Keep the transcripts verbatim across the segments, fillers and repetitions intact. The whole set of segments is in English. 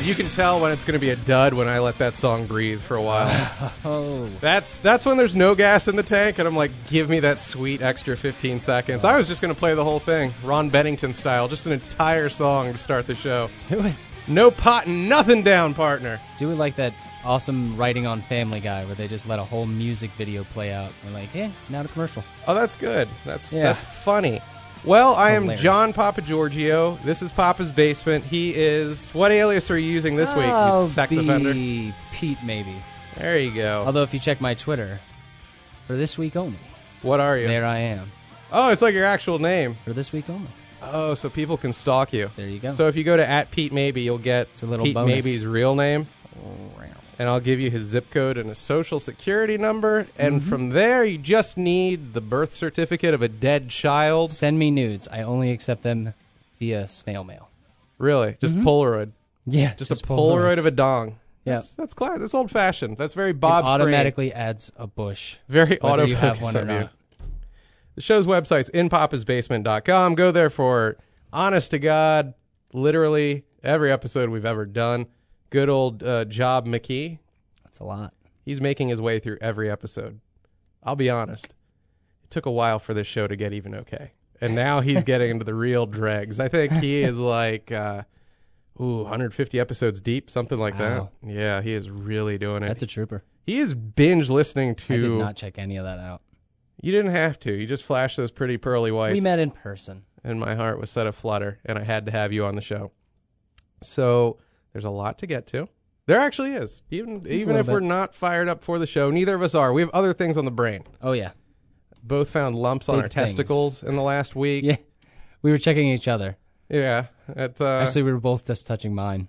You can tell when it's going to be a dud when I let that song breathe for a while. Oh. That's that's when there's no gas in the tank, and I'm like, give me that sweet extra fifteen seconds. I was just going to play the whole thing, Ron Bennington style, just an entire song to start the show. Do it. No potting nothing down, partner. Do it like that awesome writing on Family Guy where they just let a whole music video play out. They're like, yeah, now to commercial. Oh, that's good. That's Yeah. that's funny. Well, I am Hilarious. John Papa Giorgio. This is Papa's Basement. He is... What alias are you using this week, you I'll sex be offender? Pete, maybe. There you go. Although if you check my Twitter, for this week only, What are you? there I am. Oh, it's like your actual name. For this week only. Oh, so people can stalk you. There you go. So if you go to at Pete Maybe, you'll get It's a little Pete bonus. Maybe's real name, and I'll give you his zip code and a social security number, and Mm-hmm. from there you just need the birth certificate of a dead child. Send me nudes. I only accept them via snail mail. Really, just Mm-hmm. Polaroid, Yeah, just, a Polaroid of a dong. Yeah. That's, that's class. That's old fashioned. That's very It Bob. automatically adds a bush. Crane. Very whether auto you have one or on you. not. The show's website's in pappas basement dot com. Go there for honest to God, literally every episode we've ever done. Good old uh, Job McKee. That's a lot. He's making his way through every episode. I'll be honest. It took a while for this show to get even okay. And now he's getting into the real dregs. I think he is like, uh, ooh, one hundred fifty episodes deep, something like Wow. that. Yeah, he is really doing it. That's a trooper. he is binge listening to... I did not check any of that out. You didn't have to. You just flashed those pretty pearly whites. We met in person. And my heart was set aflutter, and I had to have you on the show. So there's a lot to get to. There actually is. Even a even little if we're bit. not fired up for the show, neither of us are. We have other things on the brain. Oh, yeah. Both found lumps on Big our things. testicles in the last week. Yeah. We were checking each other. Yeah. It, uh, Actually, we were both just touching mine.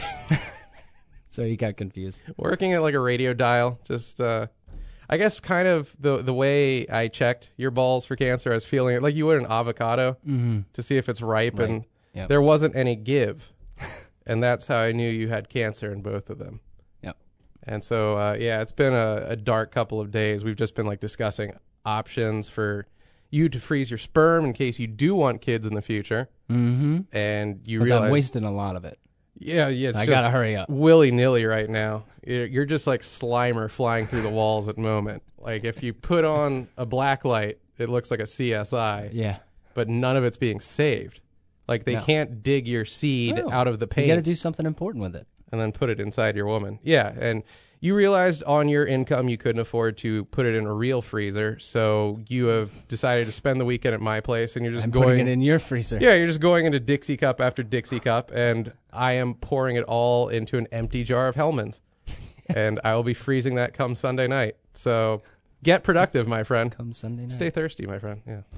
So he got confused. working at like a radio dial. Just, uh, I guess, kind of the the way I checked your balls for cancer, I was feeling it like you would an avocado Mm-hmm. to see if it's ripe, Right. and Yep. there wasn't any give. And that's how I knew you had cancer in both of them. Yep. And so, uh, yeah, it's been a, a dark couple of days. We've just been like discussing options for you to freeze your sperm in case you do want kids in the future. Mm-hmm. And you Because realize, I'm wasting a lot of it. yeah, yeah, it's I just gotta hurry up. willy nilly right now. You're you're just like Slimer flying through the walls at the moment. Like if you put on a black light, it looks like a C S I, Yeah. but none of it's being saved. Like they No. can't dig your seed No. out of the You paint gotta do something important with it. and then put it inside your woman. Yeah, and you realized on your income you couldn't afford to put it in a real freezer, so you have decided to spend the weekend at my place, and you're just I'm going. putting it in your freezer. Yeah, you're just going into Dixie cup after Dixie cup, and I am pouring it all into an empty jar of Hellman's, and I will be freezing that come Sunday night. So get productive, my friend. Come Sunday night. Stay thirsty, my friend. Yeah.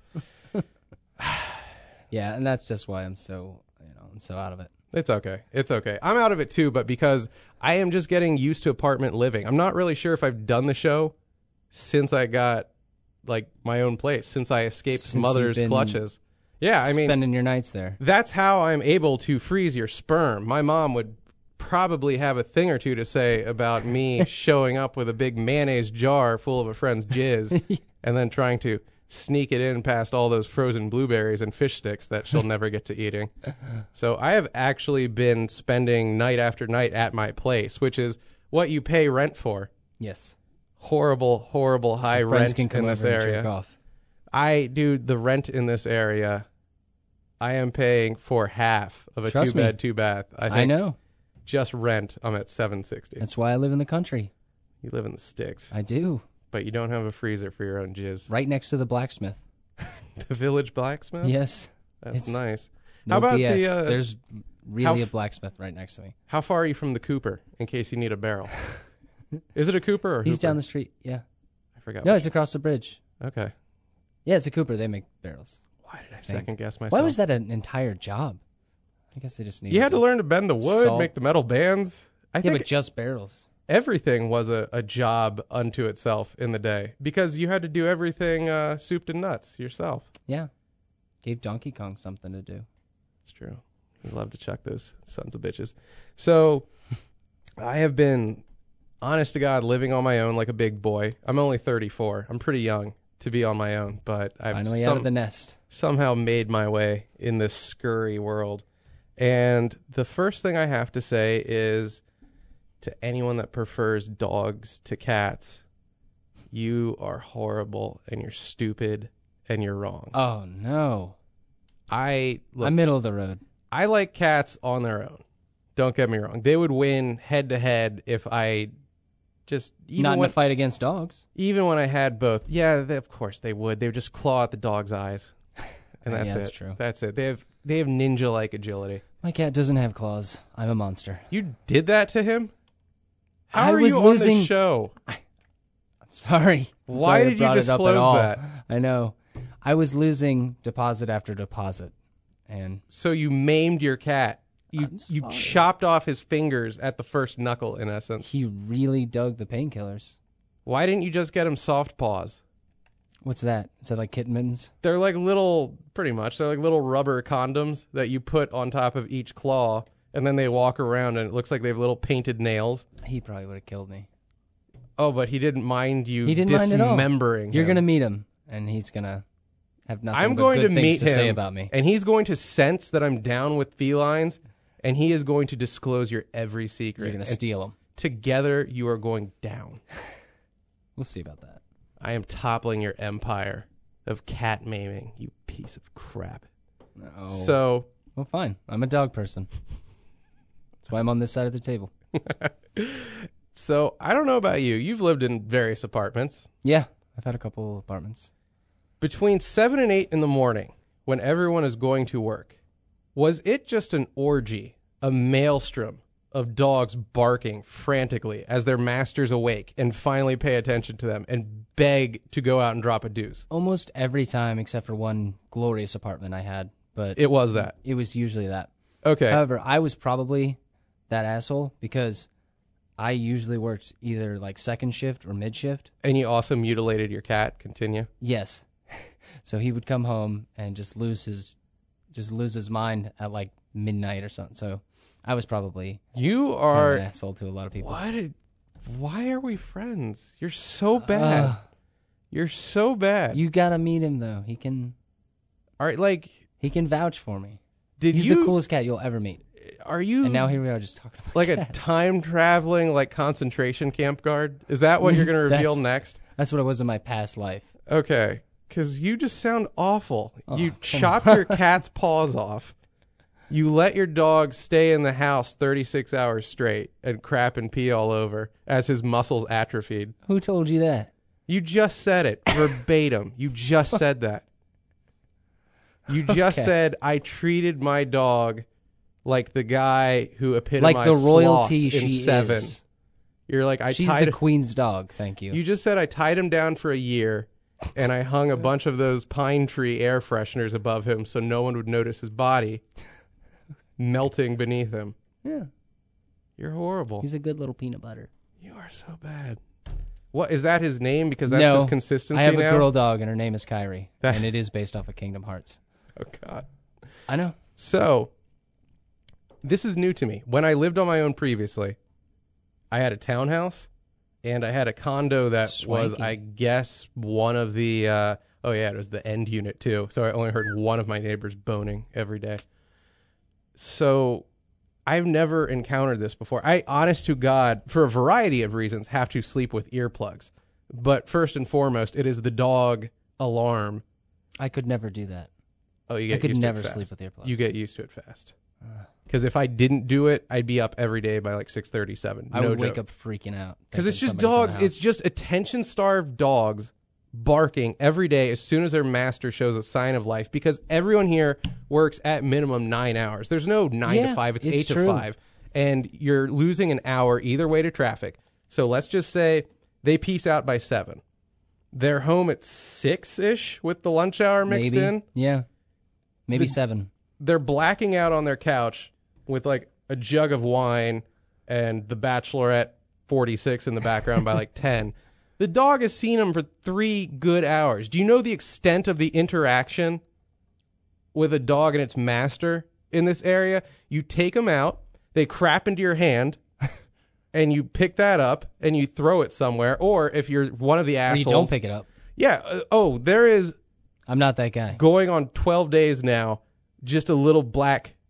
Yeah, and that's just why I'm so, you know, I'm so out of it. It's okay. It's okay. I'm out of it too, but because I am just getting used to apartment living. I'm not really sure if I've done the show since I got like my own place, since I escaped Since you've mother's been clutches. Yeah, I mean, spending your nights there. that's how I'm able to freeze your sperm. My mom would probably have a thing or two to say about me showing up with a big mayonnaise jar full of a friend's jizz and then trying to sneak it in past all those frozen blueberries and fish sticks that she'll never get to eating. So I have actually been spending night after night at my place, which is what you pay rent for. Yes. Horrible, horrible high Your friends rent can come in this over and area. jerk off. I, dude, the rent in this area, I am paying for half of a Trust two me. bed, two bath. I, think I know. just rent, I'm at seven sixty. That's why I live in the country. You live in the sticks, I do. but you don't have a freezer for your own jizz. Right next to the blacksmith. The village blacksmith? Yes. That's It's nice. No How about B S. the, uh, There's how really f- a blacksmith right next to me. How far are you from the Cooper, in case you need a barrel? Is it a Cooper or He's Hooper? down the street. Yeah. I forgot. No, which- it's across the bridge. Okay. Yeah, it's a Cooper. They make barrels. Why did I Think. second guess myself? Why was that an entire job? I guess they just needed You had to learn to bend the wood, Salt. make the metal bands. I Yeah, think but just barrels. everything was a, a job unto itself in the day because you had to do everything uh, soup to nuts yourself. Yeah. Gave Donkey Kong something to do. It's true. We love to chuck those sons of bitches. So I have been, honest to God, living on my own like a big boy. I'm only thirty-four. I'm pretty young to be on my own, but I've Finally out some- of the nest. somehow made my way in this scurry world. And the first thing I have to say is to anyone that prefers dogs to cats, you are horrible and you're stupid and you're wrong. Oh, no. I look, I'm middle of the road. I like cats on their own. Don't get me wrong. They would win head to head if I just even Not in when, a fight against dogs. even when I had both. Yeah, they, of course they would. They would just claw at the dog's eyes. And that's Yeah, it. that's true. That's it. They have they have ninja like agility. My cat doesn't have claws. I'm a monster. You did that to him? How I are was you losing- on the show? I'm sorry. I'm Why sorry I did you brought it up at disclose all. that? I know. I was losing deposit after deposit. And So you maimed your cat. You I'm you sorry. chopped off his fingers at the first knuckle, in essence. he really dug the painkillers. Why didn't you just get him soft paws? What's that? Is that like kitten mittens? They're like little, pretty much, they're like little rubber condoms that you put on top of each claw, and then they walk around, and it looks like they have little painted nails. He probably would have killed me. Oh, but he didn't mind you He didn't mind at all. dismembering You're him. going to meet him, and he's going to have nothing I'm but going good to things meet to him, say about me. and he's going to sense that I'm down with felines, and he is going to disclose your every secret. You're going to And steal him. together, you are going down. We'll see about that. I am toppling your empire of cat maiming, you piece of crap. Oh. So, Well, fine. I'm a dog person. That's why I'm on this side of the table. so I don't know about you. You've lived in various apartments. Yeah. I've had a couple apartments. Between seven and eight in the morning, when everyone is going to work, was it just an orgy, a maelstrom of dogs barking frantically as their masters awake and finally pay attention to them and beg to go out and drop a deuce? Almost every time, except for one glorious apartment I had. But It was that. it was usually that. Okay. However, I was probably that asshole because I usually worked either like second shift or mid shift. And you also mutilated your cat. Continue. Yes. So he would come home and just lose his just lose his mind at like midnight or something. So I was probably You kind of are... an asshole to a lot of people. What? Did, why are we friends? You're so bad. Uh, You're so bad. you gotta meet him though. He can All right, like, he can vouch for me. did He's you... the coolest cat you'll ever meet. Are you... And now here we are just talking about like a cats. time traveling like concentration camp guard? Is that what you're going to reveal That's- next? That's what it was in my past life. Okay, because you just sound awful. Oh, you come chop your cat's paws off. You let your dog stay in the house thirty-six hours straight and crap and pee all over as his muscles atrophied. Who told you that? You just said it verbatim. You just said that. You just Okay. said I treated my dog like the guy who Like epitomized the royalty sloth in she Seven. is. You're like I She's tied. the queen's dog. Thank you. You just said I tied him down for a year, and I hung a bunch of those pine tree air fresheners above him so no one would notice his body melting beneath him. Yeah. You're horrible. He's a good little peanut butter. You are so bad. What is that? His name? Because that's no, his consistency I have now. a girl dog, and her name is Kyrie, That- and it is based off of Kingdom Hearts. Oh God. I know. So, this is new to me. When I lived on my own previously, I had a townhouse and I had a condo that was, Swanky. I guess, one of the, uh, oh yeah, it was the end unit too. So I only heard one of my neighbors boning every day. So I've never encountered this before. I, honest to God, for a variety of reasons, have to sleep with earplugs. But first and foremost, it is the dog alarm. I could never do that. Oh, you I get could used never to it fast. sleep with earplugs. You get used to it fast. Because if I didn't do it, I'd be up every day by like six thirty, seven. I no would wake joke. up freaking out. Because it's thinking just somebody's in dogs. the It's house. just attention-starved dogs barking every day as soon as their master shows a sign of life. Because everyone here works at minimum nine hours. There's no nine Yeah, to five. It's, it's eight true. to five. And you're losing an hour either way to traffic. So let's just say they peace out by seven. They're home at six-ish with the lunch hour mixed maybe. in. Yeah, maybe The- seven. They're blacking out on their couch with like a jug of wine and The Bachelorette forty-six in the background by like ten. The dog has seen them for three good hours. Do you know the extent of the interaction with a dog and its master in this area? You take them out, they crap into your hand, and you pick that up and you throw it somewhere. Or if you're one of the Or assholes, you don't pick it up. yeah. Uh, oh, there is I'm not that guy. going on twelve days now, just a little black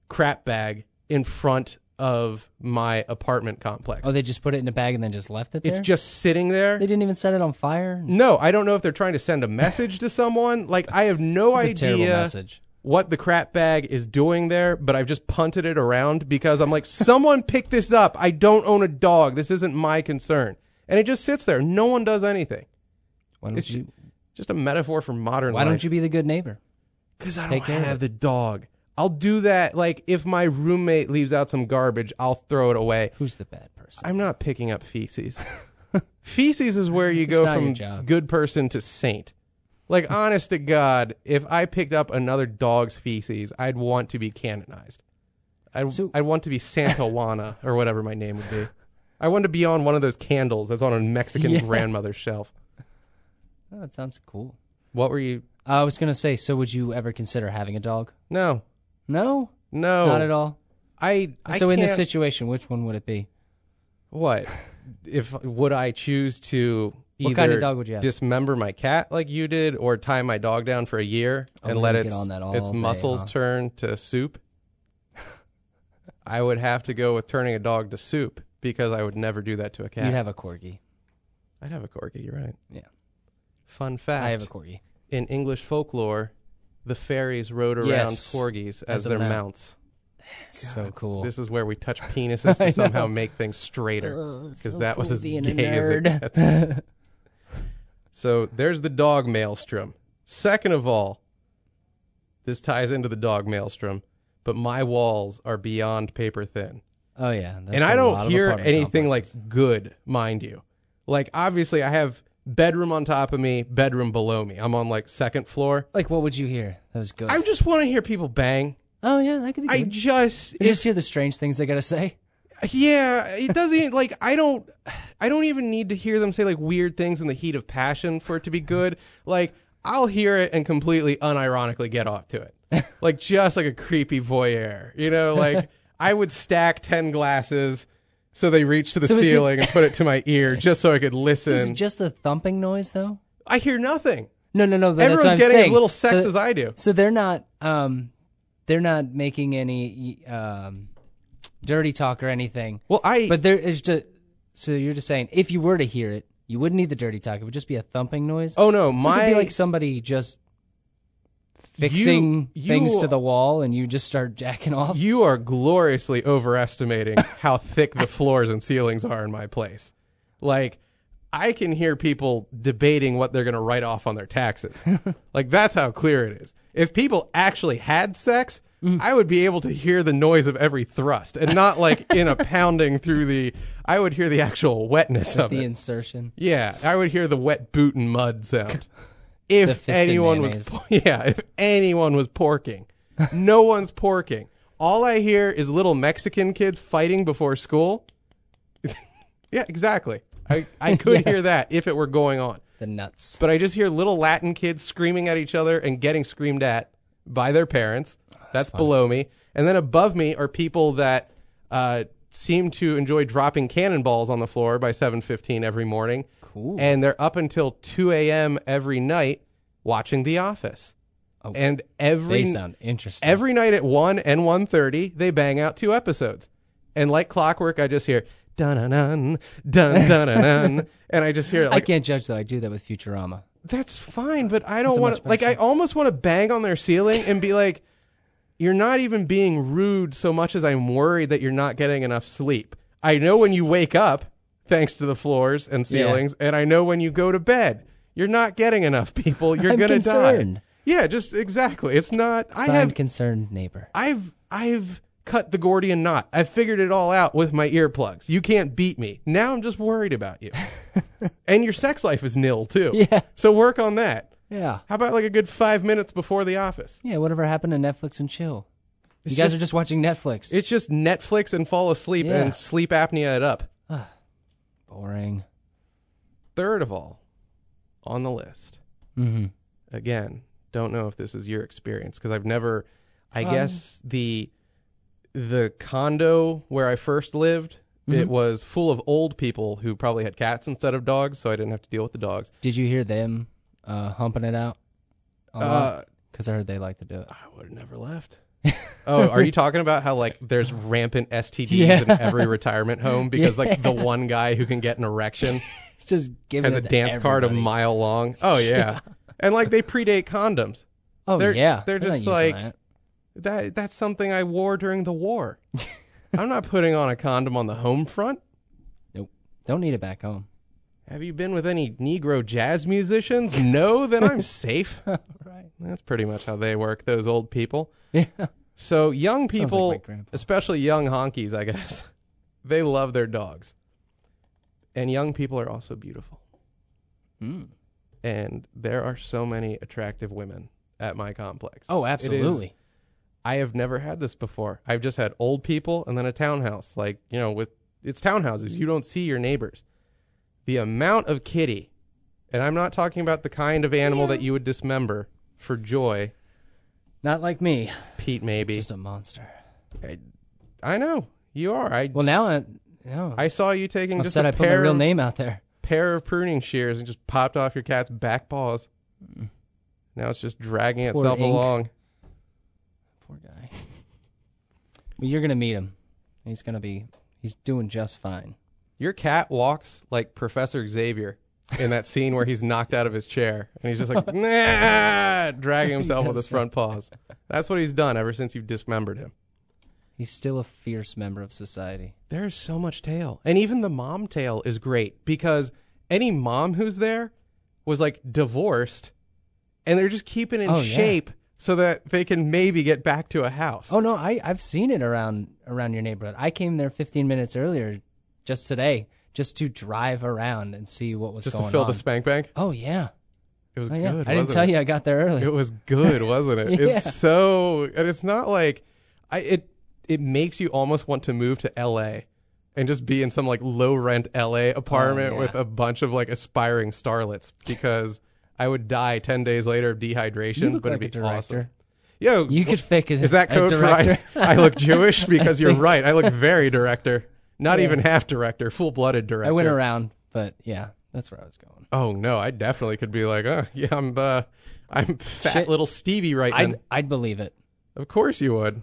crap bag in front of my apartment complex. Oh, they just put it in a bag and then just left it there? It's just sitting there. They didn't even set it on fire? No, I don't know if they're trying to send a message to someone. Like, I have no It's a terrible idea message. what the crap bag is doing there, but I've just punted it around because I'm like, someone pick this up. I don't own a dog. This isn't my concern. And it just sits there. No one does anything. Why don't It's you? just a metaphor for modern Why life. don't you be the good neighbor? Because I Take don't care of have it. the dog. I'll do that. Like, if my roommate leaves out some garbage, I'll throw it away. Who's the bad person? I'm not picking up feces. Feces is where you It's go not your from job. good person to saint. Like, honest to God, if I picked up another dog's feces, I'd want to be canonized. I'd, So- I'd want to be Santa Juana, or whatever my name would be. I want to be on one of those candles that's on a Mexican Yeah. grandmother's shelf. Oh, that sounds cool. What were you? I was going to say, so would you ever consider having a dog? No. No? No. Not at all? I, I so in this can't- situation, which one would it be? What? If would I choose to either What kind of dog would you have? dismember my cat like you did, or tie my dog down for a year Oh, and we're let gonna its get on that all its day, muscles huh? turn to soup? I would have to go with turning a dog to soup because I would never do that to a cat. You'd have a corgi. I'd have a corgi. You're right. Yeah. Fun fact: I have a corgi. in English folklore, the fairies rode around Yes, corgis as, as a their mount. mounts. So cool. This is where we touch penises I to somehow know. make things straighter. Ugh, Because so that was cool as being gay a as it nerd. gets. So there's the dog maelstrom. Second of all, this ties into the dog maelstrom, but my walls are beyond paper thin. Oh, yeah. that's And I a lot don't of hear apartment anything complexes. like good, mind you. Like, obviously, I have bedroom on top of me, bedroom below me. I'm on, like, second floor. Like, what would you hear? That was good. I just want to hear people bang. oh, yeah, that could be good. I just... You just hear the strange things they got to say. Yeah, it doesn't like I don't I don't even need to hear them say like weird things in the heat of passion for it to be good. Like, I'll hear it and completely unironically get off to it. Like, just like a creepy voyeur. You know, like I would stack ten glasses so they reach to the So is it- ceiling and put it to my ear just so I could So listen. is it just a thumping noise, though? I hear nothing. No, no, no. But Everyone's that's what I'm getting saying. as little sex so, as I do. So they're not, um, they're not making any um, dirty talk or anything. Well, I But there is just. So you're just saying, if you were to hear it, you wouldn't need the dirty talk. It would just be a thumping noise. oh no, so it my could be like somebody just fixing you- things to the wall, and you just start jacking off. You are gloriously overestimating how thick the floors and ceilings are in my place. Like, I can hear people debating what they're going to write off on their taxes. Like, that's how clear it is. If people actually had sex, I would be able to hear the noise of every thrust and not like in a pounding through the, I would hear the actual wetness of the it. insertion. Yeah, I would hear the wet boot and mud sound. If fisted anyone mayonnaise. was, yeah, if anyone was porking, no one's porking. All I hear is little Mexican kids fighting before school. Yeah, exactly. I, I could Yeah. hear that if it were going on, The nuts. but I just hear little Latin kids screaming at each other and getting screamed at by their parents. That's below me, and then above me are people that uh, seem to enjoy dropping cannonballs on the floor by seven fifteen every morning. Cool. And they're up until two a.m. every night watching The Office. Oh, And every they sound interesting. every night at one and one thirty, they bang out two episodes. And like clockwork, I just hear dun dun dun dun dun dun, and I just hear it I like can't judge though. I do that with Futurama. that's fine, but I That's don't a want much to like I better almost want to bang on their ceiling and be like, you're not even being rude so much as I'm worried that you're not getting enough sleep. I know when you wake up, thanks to the floors and ceilings, and I know when you go to bed, you're not getting enough, people. You're I'm gonna concerned. die. Yeah, just exactly. It's not. I Signed, have. concerned neighbor. I've. I've cut the Gordian knot. I've figured it all out with my earplugs. You can't beat me. Now I'm just worried about you. And your sex life is nil too. Yeah. So work on that. Yeah. How about like a good five minutes before The Office? Yeah, whatever happened to Netflix and chill? It's you guys just- are just watching Netflix. It's just Netflix and fall asleep Yeah. and sleep apnea it up. boring. Third of all, on the list, Mm-hmm. again, don't know if this is your experience because I've never, I Um, guess the the condo where I first lived, Mm-hmm. it was full of old people who probably had cats instead of dogs, so I didn't have to deal with the dogs. Did you hear them uh, humping it out? Uh, Because I heard they like to do it. I would have never left. Oh, are you talking about how like there's rampant S T Ds Yeah. in every retirement home because like the one guy who can get an erection It's just giving has a it to dance card a everybody. mile long? Oh yeah, and like they predate condoms. Oh they're- yeah, they're not just using like- that. That that's something I wore during the war. I'm not putting on a condom on the home front. Nope, don't need it back home. Have you been with any Negro jazz musicians? No, then I'm safe. Right. That's pretty much how they work, those old people. Yeah. So young Sounds like people, my grandpa. especially young honkies, I guess, they love their dogs. And young people are also beautiful. Mm. And there are so many attractive women at my complex. Oh, It is- absolutely. I have never had this before. I've just had old people and then a townhouse. Like, you know, with it's townhouses. You don't see your neighbors. The amount of kitty, and I'm not talking about the kind of animal Yeah. that you would dismember for joy, Not like me. Pete, maybe. Just a monster. I, I know. You are. I Well, now I, no. I saw you taking just upset a I put my pair real of, name out there. pair of pruning shears and just popped off your cat's back paws. Now it's just dragging Poor itself ink. along. Poor guy. Well, you're gonna meet him. He's gonna be. He's doing just fine. Your cat walks like Professor Xavier in that scene where he's knocked out of his chair and he's just like, nah, dragging himself He with does his front paws. That's what he's done ever since you've dismembered him. He's still a fierce member of society. There's so much tail. And even the mom tail is great because any mom who's there was like divorced and they're just keeping in Oh, yeah. shape so that they can maybe get back to a house. Oh no, I I've seen it around around your neighborhood. I came there fifteen minutes earlier, just today, just to drive around and see what was just going to fill on. the spank bank. Oh yeah. It was Oh yeah. good. I didn't wasn't tell it? you I got there early. It was good, wasn't it? Yeah. It's so, and it's not like, I it it makes you almost want to move to L A and just be in some like low rent L A apartment Oh, yeah. with a bunch of like aspiring starlets because I would die ten days later of dehydration, You look but like it'd a be director. awesome. Yo, You could fake as is that a code for director. I, I look Jewish? Because you're right. I look very director. Not Yeah. even half director, full blooded director. I went around, but yeah, that's where I was going. Oh no, I definitely could be like, oh yeah, I'm uh, I'm fat Shit. little Stevie right I'd now. I'd believe it. Of course you would.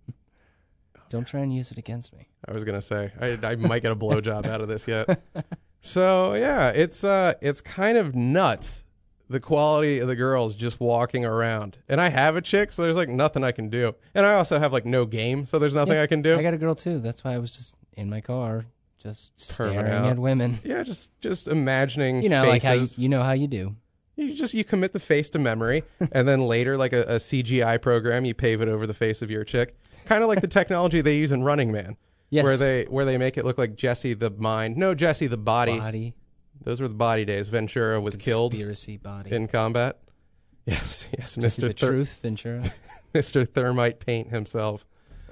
Don't try and use it against me. I was gonna say I, I might get a blowjob out of this yet. So yeah, it's uh it's kind of nuts the quality of the girls just walking around. And I have a chick, so there's like nothing I can do. And I also have like no game, so there's nothing Yeah, I can do. I got a girl too. That's why I was just in my car, just Perving staring out. at women. yeah, just just imagining You know, faces. like how you, you know how you do. You just you commit the face to memory, and then later, like a, a C G I program, you pave it over the face of your chick. Kind of like the technology they use in Running Man, Yes. where they where they make it look like Jesse the mind. No, Jesse the body. Body. Those were the body days. Ventura was killed Conspiracy body. in combat. Yes, yes, Jesse Mister the Ther- Truth, Ventura. Mister Thermite Paint himself.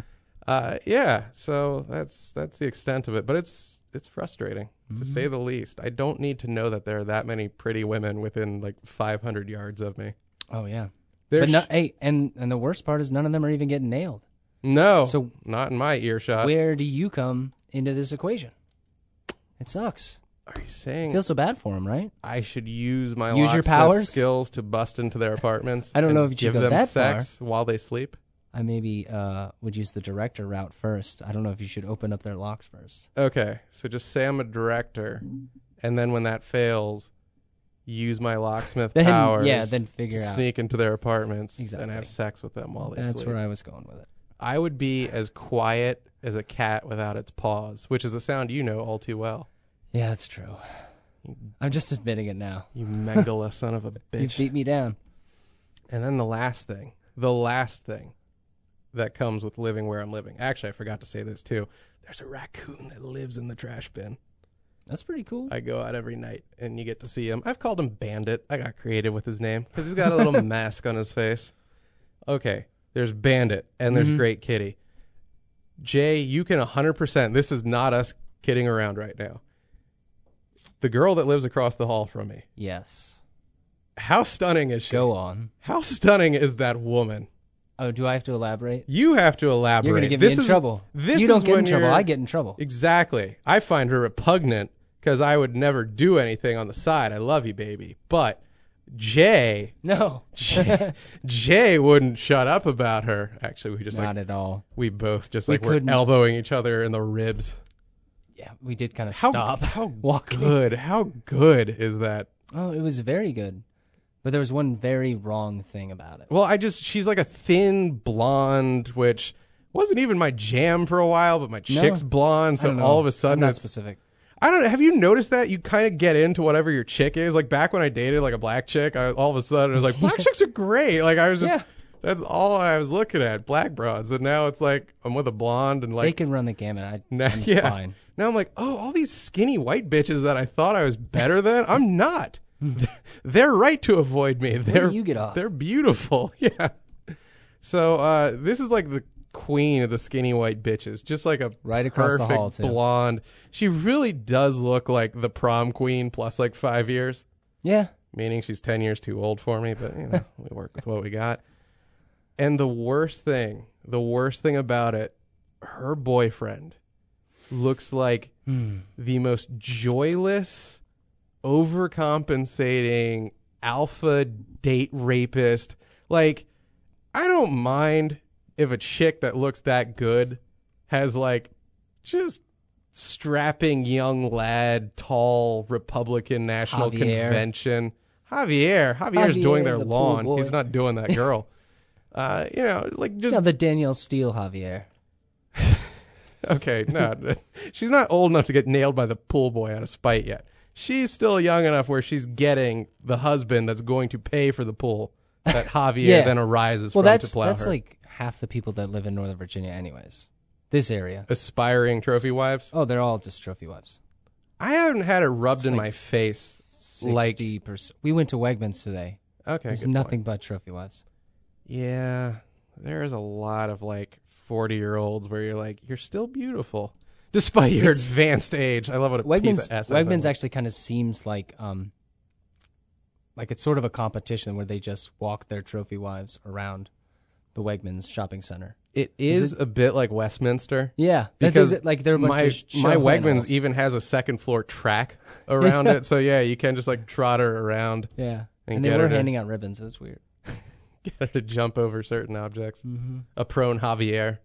Uh, yeah, so that's that's the extent of it, but it's it's frustrating to say the least. I don't need to know that there are that many pretty women within like five hundred yards of me. Oh yeah. There's But no, hey, and and the worst part is none of them are even getting nailed. no, So not in my earshot. where do you come into this equation? It sucks. Are you saying I feel so bad for them, right? I should use my Use your locksmith powers? skills to bust into their apartments? I don't and know if you should give go them that sex while they sleep. I maybe uh, would use the director route first. I don't know if you should open up their locks first. Okay, so just say I'm a director, and then when that fails, use my locksmith Then powers. yeah, then to figure out. sneak into their apartments and Exactly. have sex with them while they That's sleep. where I was going with it. I would be as quiet as a cat without its paws, which is a sound you know all too well. Yeah, that's true. I'm just admitting it now. You Mengele son of a You bitch. beat me down. And then the last thing, the last thing that comes with living where I'm living. Actually, I forgot to say this too. There's a raccoon that lives in the trash bin. That's pretty cool. I go out every night and you get to see him. I've called him Bandit. I got creative with his name because he's got a little mask on his face. Okay, there's Bandit and there's Mhm. Great Kitty. Jay, you can one hundred percent. This is not us kidding around right now. The girl that lives across the hall from me. Yes. How stunning is she? Go on. How stunning is that woman? Oh, do I have to elaborate? You have to elaborate. You're going to get this me in is, trouble. This you don't is get in when trouble. you're- I get in trouble. Exactly. I find her repugnant because I would never do anything on the side. I love you, baby. But Jay, No. Jay, Jay wouldn't shut up about her. Actually, we just Not like at all. we both just We like were couldn't- elbowing each other in the ribs. Yeah, we did kind of How stop. how walking. good? How good is that? Oh, it was very good. But there was one very wrong thing about it. Well, I just she's like a thin blonde, which wasn't even my jam for a while, but my No. chick's blonde, I so don't know. all of a I'm sudden not it's specific. I don't know. Have you noticed that you kind of get into whatever your chick is? Like back when I dated like a black chick, I, all of a sudden it was like black chicks are great. Like I was just Yeah. that's all I was looking at, black broads, and now it's like I'm with a blonde and They like can run the gamut. I, now, I'm yeah. fine. Now I'm like, oh, all these skinny white bitches that I thought I was better than, I'm not. They're right to avoid me. They're do you get off? They're beautiful. Yeah. So uh, this is like the queen of the skinny white bitches, just like a Right across the perfect hall, too. blonde. She really does look like the prom queen plus like five years, Yeah. meaning she's ten years too old for me. But you know, we work with what we got. And the worst thing, the worst thing about it, her boyfriend looks like Hmm. the most joyless, overcompensating alpha date rapist. Like, I don't mind if a chick that looks that good has like just strapping young lad, tall Republican National Javier. Convention. Javier. Javier's Javier, doing their the pool lawn. boy. He's not doing that girl. uh, you know, like just No, the Danielle Steele Javier. okay, no, she's not old enough to get nailed by the pool boy out of spite yet. She's still young enough where she's getting the husband that's going to pay for the pool that Javier Yeah. then arises Well, from that's to plow that's her. like half the people that live in Northern Virginia, anyways. This area. Aspiring trophy wives. Oh, they're all just trophy wives. I haven't had it rubbed It's in like my face. Like, Sixty percent. We went to Wegmans today. okay, There's good nothing point. but trophy wives. Yeah, there's a lot of like forty year olds where you're like, you're still beautiful despite your It's- advanced age. I love what a piece Wegmans. of S. Wegmans actually kind of seems like um, like it's sort of a competition where they just walk their trophy wives around the Wegmans shopping center. It Is is a bit like Westminster. Yeah, Because that's like they're a bunch my of show my Wegmans animals. even has a second floor track around it, so yeah, you can just like trot her around, Yeah, and and, they get were her to- handing out ribbons. It was weird. get her to jump over certain objects. Mm-hmm. A prone Javier.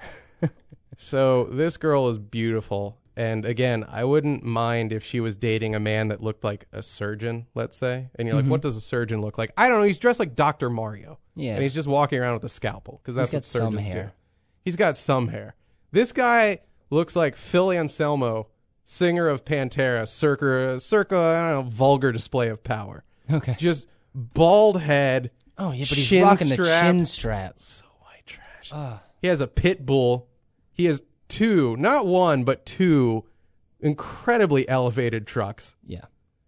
So this girl is beautiful, and again, I wouldn't mind if she was dating a man that looked like a surgeon, let's say. And you're like, Mhm. what does a surgeon look like? I don't know. He's dressed like Doctor Mario, Yeah, and he's just walking around with a scalpel because that's He's got what some surgeons hair. do. He's got some hair. This guy looks like Phil Anselmo, singer of Pantera, circa, circa I don't know, vulgar display of power. Okay. Just bald head. Oh yeah, but he's Chin rocking the strap. chin straps. So white trash. Ah, He has a pit bull. He has two, not one, but two incredibly elevated trucks. yeah.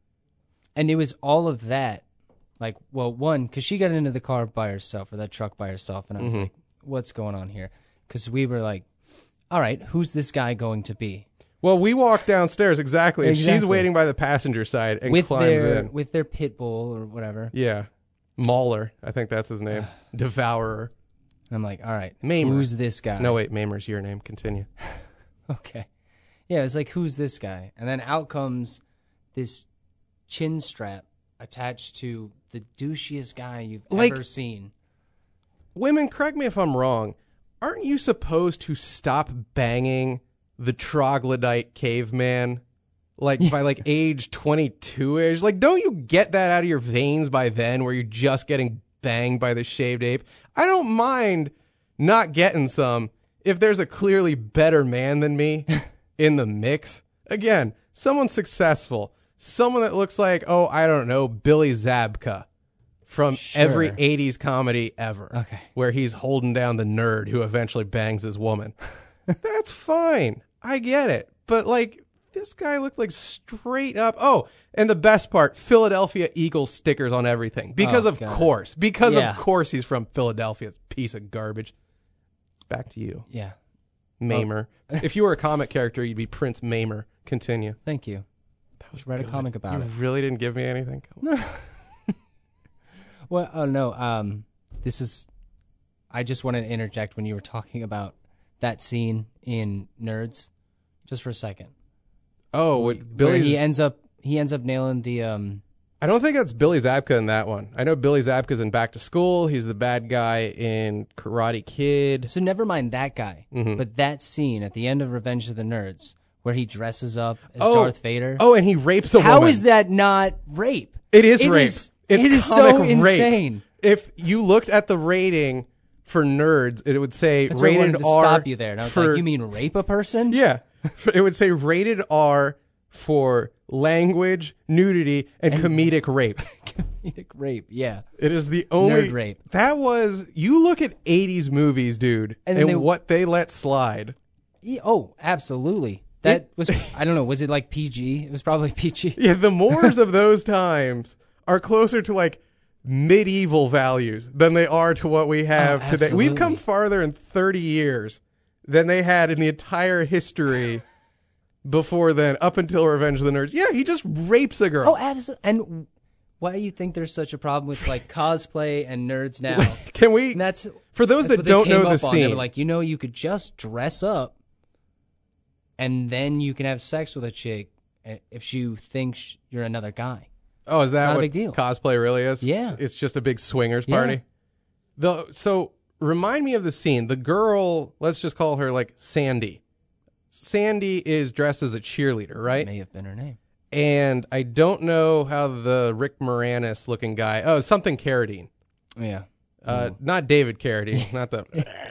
And it was all of that. Like, well, one, because she got into the car by herself, or that truck by herself, and I was Mhm. like, what's going on here? Because we were like, all right, who's this guy going to be? Well, we walk downstairs exactly, and she's Exactly. waiting by the passenger side and with climbs their in. with their pit bull or whatever. Yeah, Mauler, I think that's his name. Devourer. And I'm like, all right, Maimer. who's this guy? No, wait, Maimer's your name. Continue. Okay. Yeah, it's like, who's this guy? And then out comes this chin strap attached to the douchiest guy you've Like- ever seen. Women, correct me if I'm wrong. Aren't you supposed to stop banging the troglodyte caveman like by like age twenty-two ish? Like, don't you get that out of your veins by then where you're just getting banged by the shaved ape? I don't mind not getting some if there's a clearly better man than me in the mix. Again, someone successful, someone that looks like, oh, I don't know, Billy Zabka from Sure. every eighties comedy ever. Okay. Where he's holding down the nerd who eventually bangs his woman. That's fine. I get it. But like, this guy looked like straight up. Oh, and the best part, Philadelphia Eagles stickers on everything. Because Oh, of God. course. Because Yeah. of course he's from Philadelphia. Piece of garbage. Back to you. Yeah. Maimer. If you were a comic character, you'd be Prince Maimer. Continue. Thank you. That was Read a good. comic about you it. really didn't give me anything? Come on. Well, oh no. Um, this is. I just wanted to interject when you were talking about that scene in Nerds, just for a second. Oh, what Where Billy's... he ends up he ends up nailing the um I don't think that's Billy Zabka in that one. I know Billy Zabka's in Back to School. He's the bad guy in Karate Kid. So never mind that guy, Mhm. but that scene at the end of Revenge of the Nerds where he dresses up as Oh. Darth Vader. Oh, and he rapes a How woman. is that not rape? It is It rape. is- it's it is comic so rape. insane. If you looked at the rating for nerds, it would say That's why I rated wanted to R. stop you there. And I was for, like, you mean rape a person? Yeah. It would say rated R for language, nudity, and, comedic rape. Comedic rape, yeah. It is the only Nerd rape. That was you look at eighties movies, dude, And and, then they- what they let slide. Yeah, oh, absolutely. That was, I don't know, was it like P G? It was probably P G. Yeah, the mores of those times are closer to like medieval values than they are to what we have Oh, today. We've come absolutely. farther in thirty years than they had in the entire history before then, up until Revenge of the Nerds. Yeah, he just rapes a girl. Oh, absolutely. And why do you think there's such a problem with like cosplay and nerds now? Can we, And that's for those that's that what they don't came know the up on. They scene, were like, you know, you could just dress up, and then you can have sex with a chick if she thinks you're another guy. oh, is that not a what big deal. cosplay really is? Yeah. It's just a big swingers Yeah. party. The, so remind me of the scene. The girl, let's just call her like Sandy. Sandy is dressed as a cheerleader, right? May have been her name. And I don't know how the Rick Moranis looking guy, oh, something Carradine. Yeah. Uh, not David Carradine, not the,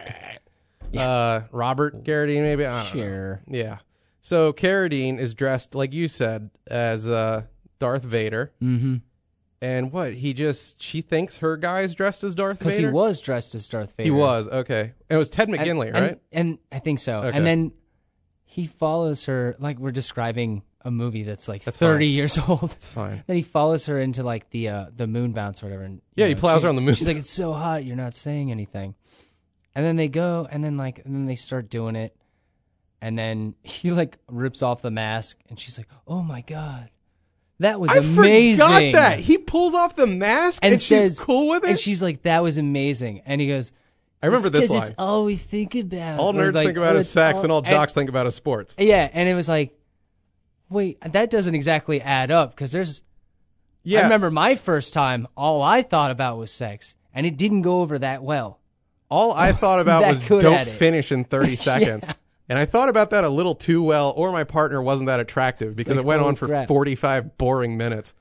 uh, Robert Carradine, maybe? I don't know. Sure. Yeah. So Carradine is dressed, like you said, as uh, Darth Vader. Mm-hmm. And what? He just, she thinks her guy's dressed as Darth Because Vader? he was dressed as Darth Vader. He was, okay. It was Ted And- McGinley, and, right? And I think so. Okay. And then he follows her, like we're describing a movie that's like That's thirty fine. years old. It's fine. Then he follows her into like the uh, the moon bounce or whatever. And, you Yeah, he know, plows she's- her on the moon She's like, it's so hot, you're not saying anything. And then they go, and then like, and then they start doing it, and then he like rips off the mask, and she's like, oh my god, that was I amazing. forgot that. He pulls off the mask and, and says, she's cool with it? And she's like, that was amazing. And he goes, I remember "It's this 'cause line. It's all we think about. All Or nerds like, think about oh, is it's sex, all- and all jocks think about is sports. Yeah, and it was like, wait, that doesn't exactly add up because there's. Yeah. I remember my first time. All I thought about was sex, and it didn't go over that well. All I thought about that was good don't at it. finish in thirty seconds. And I thought about that a little too well, or my partner wasn't that attractive because like, it went holy on for crap. forty-five boring minutes.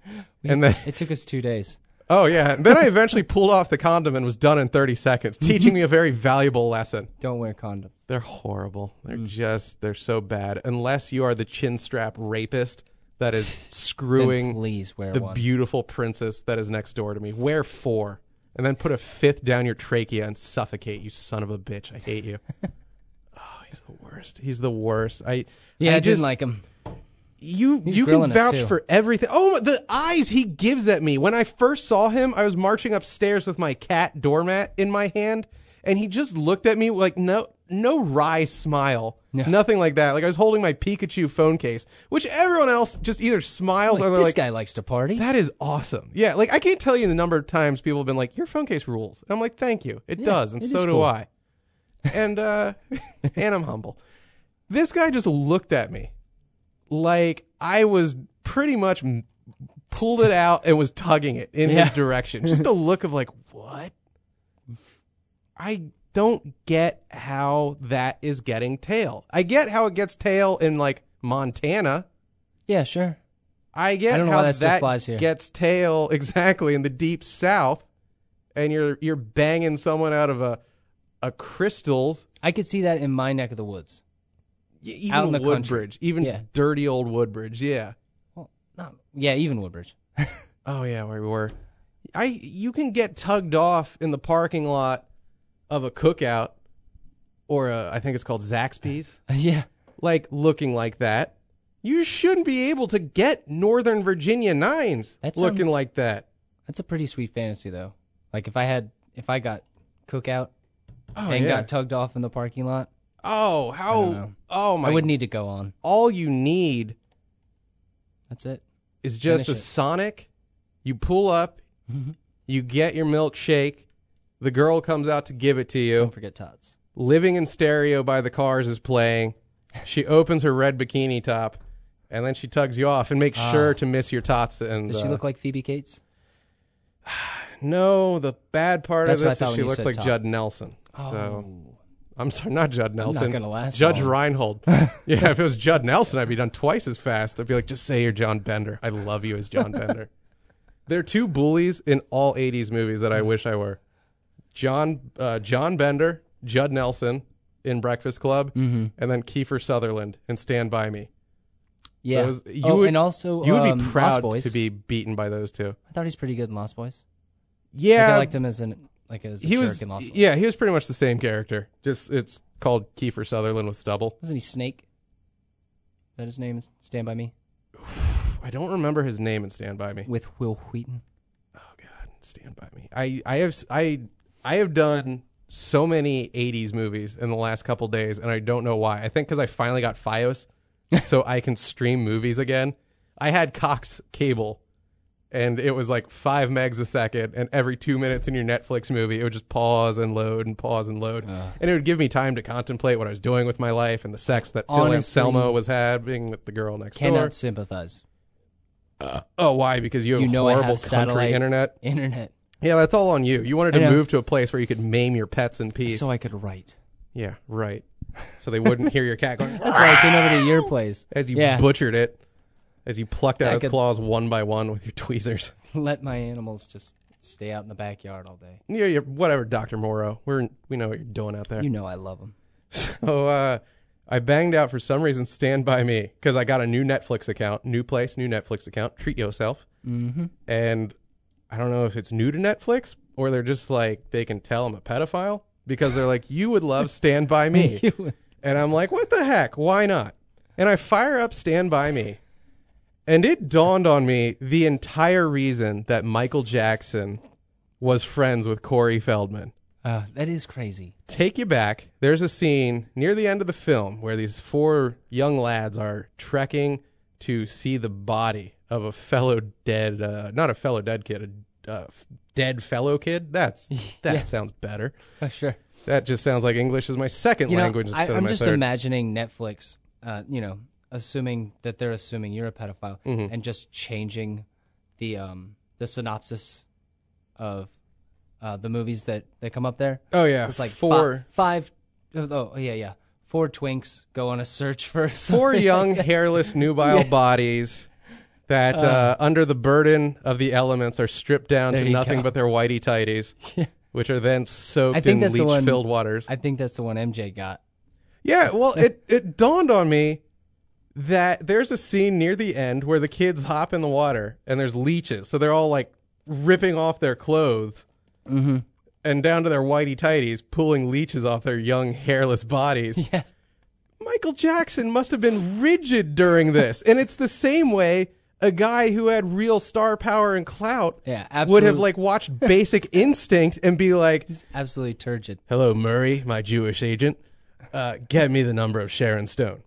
And then, It took us two days. oh yeah, and then I eventually pulled off the condom and was done in thirty seconds, teaching me a very valuable lesson. Don't wear condoms. They're horrible. They're just, they're so bad. Unless you are the chin strap rapist that is Then screwing please wear the one. beautiful princess that is next door to me. Wear four. And then put a fifth down your trachea and suffocate, you son of a bitch. I hate you. Oh, he's the worst. He's the worst. I yeah, I, I, just, didn't like him. you He's you can grilling us, vouch too. for everything. Oh, the eyes he gives at me. When I first saw him, I was marching upstairs with my cat doormat in my hand, and he just looked at me like no no wry smile. No. Nothing like that. Like I was holding my Pikachu phone case, which everyone else just either smiles Like, or they're this like, guy likes to party. that is awesome. Yeah, like I can't tell you the number of times people have been like, your phone case rules. And I'm like, thank you. It Yeah, does, and it so is do cool. I. And uh and I'm humble. This guy just looked at me like I was pretty much m- pulled it out and was tugging it in Yeah. his direction. Just a look of like, what? I don't get how that is getting tail. I get how it gets tail in like Montana. yeah, sure. I get I don't know how why that still that flies here. gets tail exactly in the deep south, and you're you're banging someone out of a a crystals, I could see that in my neck of the woods. y- even Out in the country. Woodbridge, even Yeah. dirty old Woodbridge. Yeah. Well, not, yeah, even Woodbridge. Oh yeah, where we were. I you can get tugged off in the parking lot of a cookout, or a, I think it's called Zaxby's, yeah. like looking like that. You shouldn't be able to get Northern Virginia nines That looking sounds- like that. That's a pretty sweet fantasy, though. Like if I had, if I got cookout Oh and yeah. got tugged off in the parking lot, oh I don't how know. oh my I wouldn't need to go on. all you need That's it. is just Finish a it. Sonic. You pull up, you get your milkshake. The girl comes out to give it to you. Don't forget Tots. Living in Stereo by the Cars is playing. She opens her red bikini top, and then she tugs you off and makes Ah. sure to miss your tots. And Does she uh, look like Phoebe Cates? No, the bad part That's of what I this thought is when she you looks said like top. Judd Nelson. So Oh. I'm sorry, not Judd Nelson. gonna last Judge long. Reinhold. Yeah, if it was Judd Nelson, I'd be done twice as fast. I'd be like, just say you're John Bender. I love you as John Bender. There are two bullies in all eighties movies that I wish I were. John uh, John Bender, Judd Nelson in Breakfast Club, Mm-hmm. and then Kiefer Sutherland in Stand By Me. Yeah. Those- you oh, would- and also You would um, be Lost proud Boys. to be beaten by those two. I thought he's pretty good in Lost Boys. Yeah, Like, I liked him as an like as a he jerk was. in Lost Boys. Yeah, he was pretty much the same character. Just it's called Kiefer Sutherland with stubble. Wasn't he Snake? Is that his name? Is Stand By Me I don't remember his name in Stand By Me. with Will Wheaton. Oh God, Stand By Me. I I have I I have done so many eighties movies in the last couple days, and I don't know why. I think because I finally got FiOS, so I can stream movies again. I had Cox cable, and it was like five megs a second, and every two minutes in your Netflix movie, it would just pause and load and pause and load, Uh. and it would give me time to contemplate what I was doing with my life and the sex that Phil Honestly, Anselmo was having with the girl next Cannot door. sympathize. Uh, oh, why? Because you have You know I have horrible country satellite internet. Internet, Yeah, that's all on you. You wanted I to know. move to a place where you could maim your pets in peace. so I could write. Yeah, right. So they wouldn't hear your cat going That's why I came over to your place. as you Yeah. butchered it, as you plucked out I its could- claws one by one with your tweezers. Let my animals just stay out in the backyard all day. Yeah, you're, whatever, Doctor Morrow. We're we know what you're doing out there. You know I love them. So uh, I banged out for some reason Stand By Me because I got a new Netflix account, new place, new Netflix account. Treat yourself. Mm-hmm. And I don't know if it's new to Netflix or they're just like they can tell I'm a pedophile because they're like, you would love Stand By Me. And I'm like, what the heck? Why not? And I fire up Stand By Me. And it dawned on me the entire reason that Michael Jackson was friends with Corey Feldman. Uh, that is crazy. Take you back. There's a scene near the end of the film where these four young lads are trekking to see the body of a fellow dead, uh, not a fellow dead kid, a uh, f- dead fellow kid. That's that Yeah. sounds better. Oh, sure. That just sounds like English is my second You know, language I, instead of I'm my just third. imagining Netflix, uh, you know, assuming that they're assuming you're a pedophile Mhm. and just changing the um, the synopsis of uh, the movies that, that come up there. oh yeah, It's like four fi- five, oh yeah, yeah. Four twinks go on a search for four something young like that. hairless nubile bodies that uh, under the burden of the elements are stripped down There to you nothing go. but their whitey tighties, Yeah. which are then soaked I think in that's the one- leech-filled waters. I think that's the one M J got. Yeah, well, it, it dawned on me that there's a scene near the end where the kids hop in the water and there's leeches. So they're all like ripping off their clothes Mm-hmm. and down to their whitey tighties, pulling leeches off their young hairless bodies. Yes. Michael Jackson must have been rigid during this. And it's the same way a guy who had real star power and clout Yeah, would absolutely. have like watched Basic Instinct and be like, He's absolutely turgid. hello, Murray, my Jewish agent. Uh, get me the number of Sharon Stone.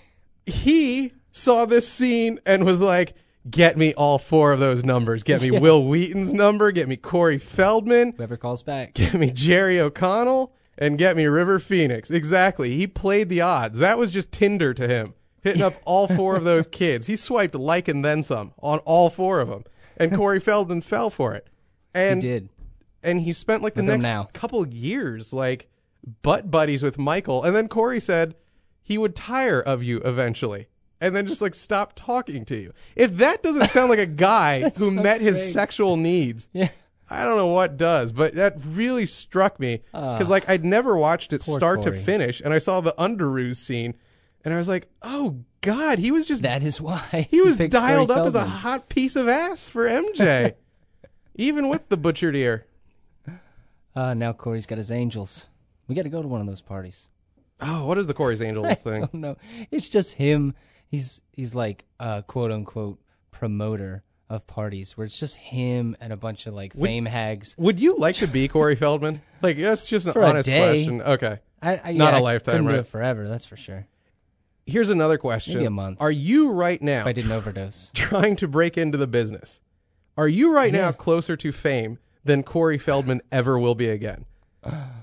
He saw this scene and was like, get me all four of those numbers. Get me Yeah. Will Wheaton's number. Get me Corey Feldman. Whoever calls back. Get me Jerry O'Connell. And get me River Phoenix. Exactly. He played the odds. That was just Tinder to him. Hitting up all four of those kids. He swiped like and then some on all four of them. And Corey Feldman fell for it. And he did. and he spent like the Look at him next now. couple of years like butt buddies with Michael, and then Corey said he would tire of you eventually and then just like stop talking to you. If that doesn't sound like a guy That's who so met his strange. sexual needs, Yeah. I don't know what does, but that really struck me because Ah. like I'd never watched it Poor start Corey. to finish, and I saw the Underoos scene and I was like, oh God, he was just That is why he was picked dialed Corey up as a Feldman. hot piece of ass for M J. Even with the butchered ear. Uh, now Corey's got his angels. We got to go to one of those parties. Oh, what is the Corey's Angels I thing? don't know. It's just him. He's he's like a quote unquote promoter of parties where it's just him and a bunch of like Would- fame hags. Would you like to be Corey Feldman? Like, that's just an For a honest day. question. Okay. I, I, Not yeah, a I lifetime, couldn't do right? it forever. That's for sure. Here's another question. Maybe a month. Are you right now If I didn't overdose. trying to break into the business? Are you right now Yeah. closer to fame than Corey Feldman ever will be again?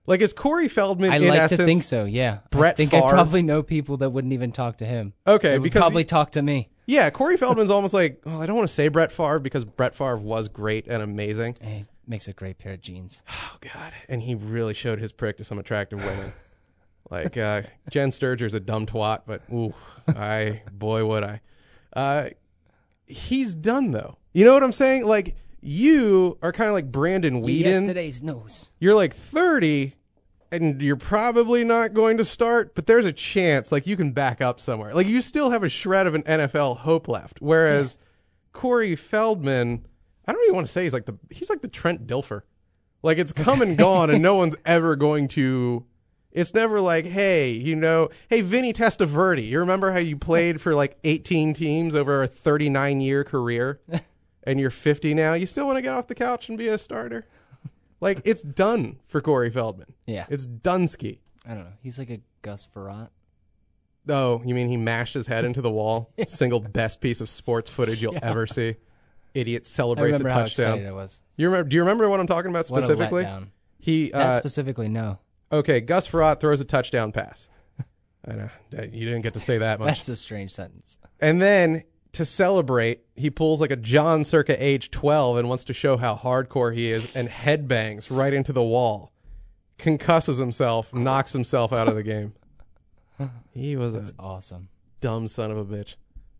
Like, is Corey Feldman I in like essence to think so. Yeah, Brett I think Favre? I probably know people that wouldn't even talk to him. Okay, they would because probably talk to me. Yeah, Corey Feldman's almost like, well, I don't want to say Brett Favre because Brett Favre was great and amazing. He makes a great pair of jeans. Oh, God. And he really showed his prick to some attractive women. like, uh, Jen Sturger's a dumb twat, but, ooh, I, boy, would I. Uh, he's done, though. You know what I'm saying? Like, you are kind of like Brandon Whedon. Yesterday's news. You're like thirty, and you're probably not going to start, but there's a chance, like, you can back up somewhere. Like, you still have a shred of an N F L hope left. Whereas yeah. Corey Feldman, I don't even want to say he's like the he's like the Trent Dilfer. Like, it's come and gone, and no one's ever going to. It's never like, hey, you know, hey, Vinny Testaverde, you remember how you played for like eighteen teams over a thirty-nine year career, and you're fifty now? You still want to get off the couch and be a starter? Like, it's done for Corey Feldman. Yeah. It's Dunsky. I don't know. He's like a Gus Frerotte. Oh, you mean he mashed his head into the wall? yeah. Single best piece of sports footage you'll yeah. ever see. Idiot celebrates a touchdown. How excited I was. You remember? Do you remember what I'm talking about specifically? What a letdown. He uh, that specifically, no. Okay, Gus Frerotte throws a touchdown pass. I know you didn't get to say that much. That's a strange sentence. And then to celebrate, he pulls like a John circa age twelve and wants to show how hardcore he is, and headbangs right into the wall, concusses himself, knocks himself out of the game. He was That's a awesome, dumb son of a bitch.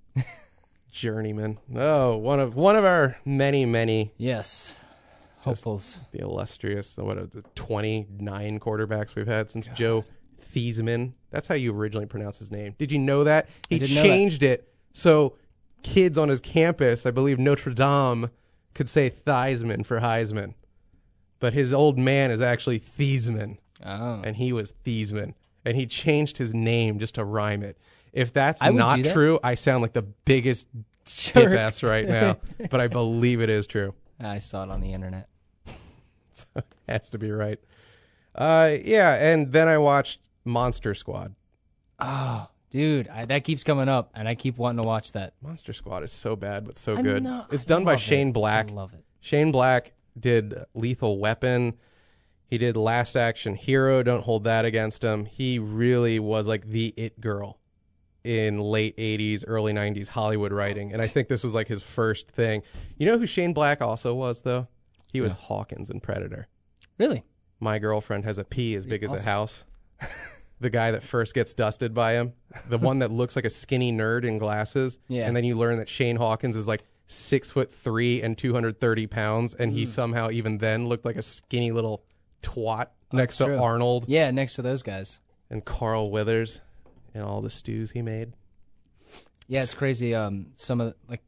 Journeyman. Oh, one of one of our many, many yes hopefuls. The illustrious, what are the twenty-nine quarterbacks we've had since God. Joe Theismann. That's how you originally pronounce his name. Did you know that? He changed it so kids on his campus, I believe Notre Dame, could say Theismann for Heisman. But his old man is actually Theismann. Oh. And he was Theismann. And he changed his name just to rhyme it. If that's I not that. true, I sound like the biggest Jerk. dip-ass right now. But I believe it is true. I saw it on the internet. So it has to be right. Uh, yeah, and then I watched Monster Squad. Oh, dude, I, that keeps coming up, and I keep wanting to watch that. Monster Squad is so bad, but so I good. know, it's I done by love Shane it. Black. I love it. Shane Black did Lethal Weapon. He did Last Action Hero. Don't hold that against him. He really was like the it girl in late eighties, early nineties Hollywood writing. And I think this was like his first thing. You know who Shane Black also was, though? He was yeah. Hawkins in Predator. Really? My girlfriend has a pea as big awesome. as a house. The guy that first gets dusted by him. The one that looks like a skinny nerd in glasses. Yeah. And then you learn that Shane Hawkins is like six foot three and two hundred thirty pounds. And mm. he somehow even then looked like a skinny little twat next That's to true. Arnold. Yeah, next to those guys. And Carl Withers and all the stews he made. Yeah, it's crazy. Um, some of the, like,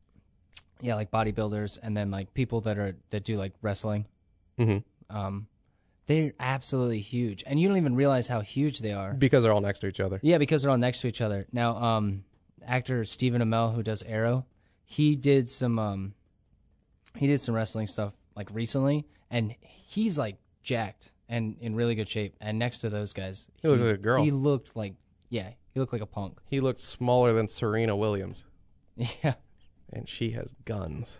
yeah, like bodybuilders, and then like people that are that do like wrestling. Mm-hmm. Um, they're absolutely huge, and you don't even realize how huge they are because they're all next to each other. Yeah, because they're all next to each other. Now, um, actor Stephen Amell, who does Arrow, he did some um, he did some wrestling stuff like recently, and he's like jacked and in really good shape. And next to those guys, he, he looked like a girl. He looked like yeah, he looked like a punk. He looked smaller than Serena Williams. Yeah. And she has guns.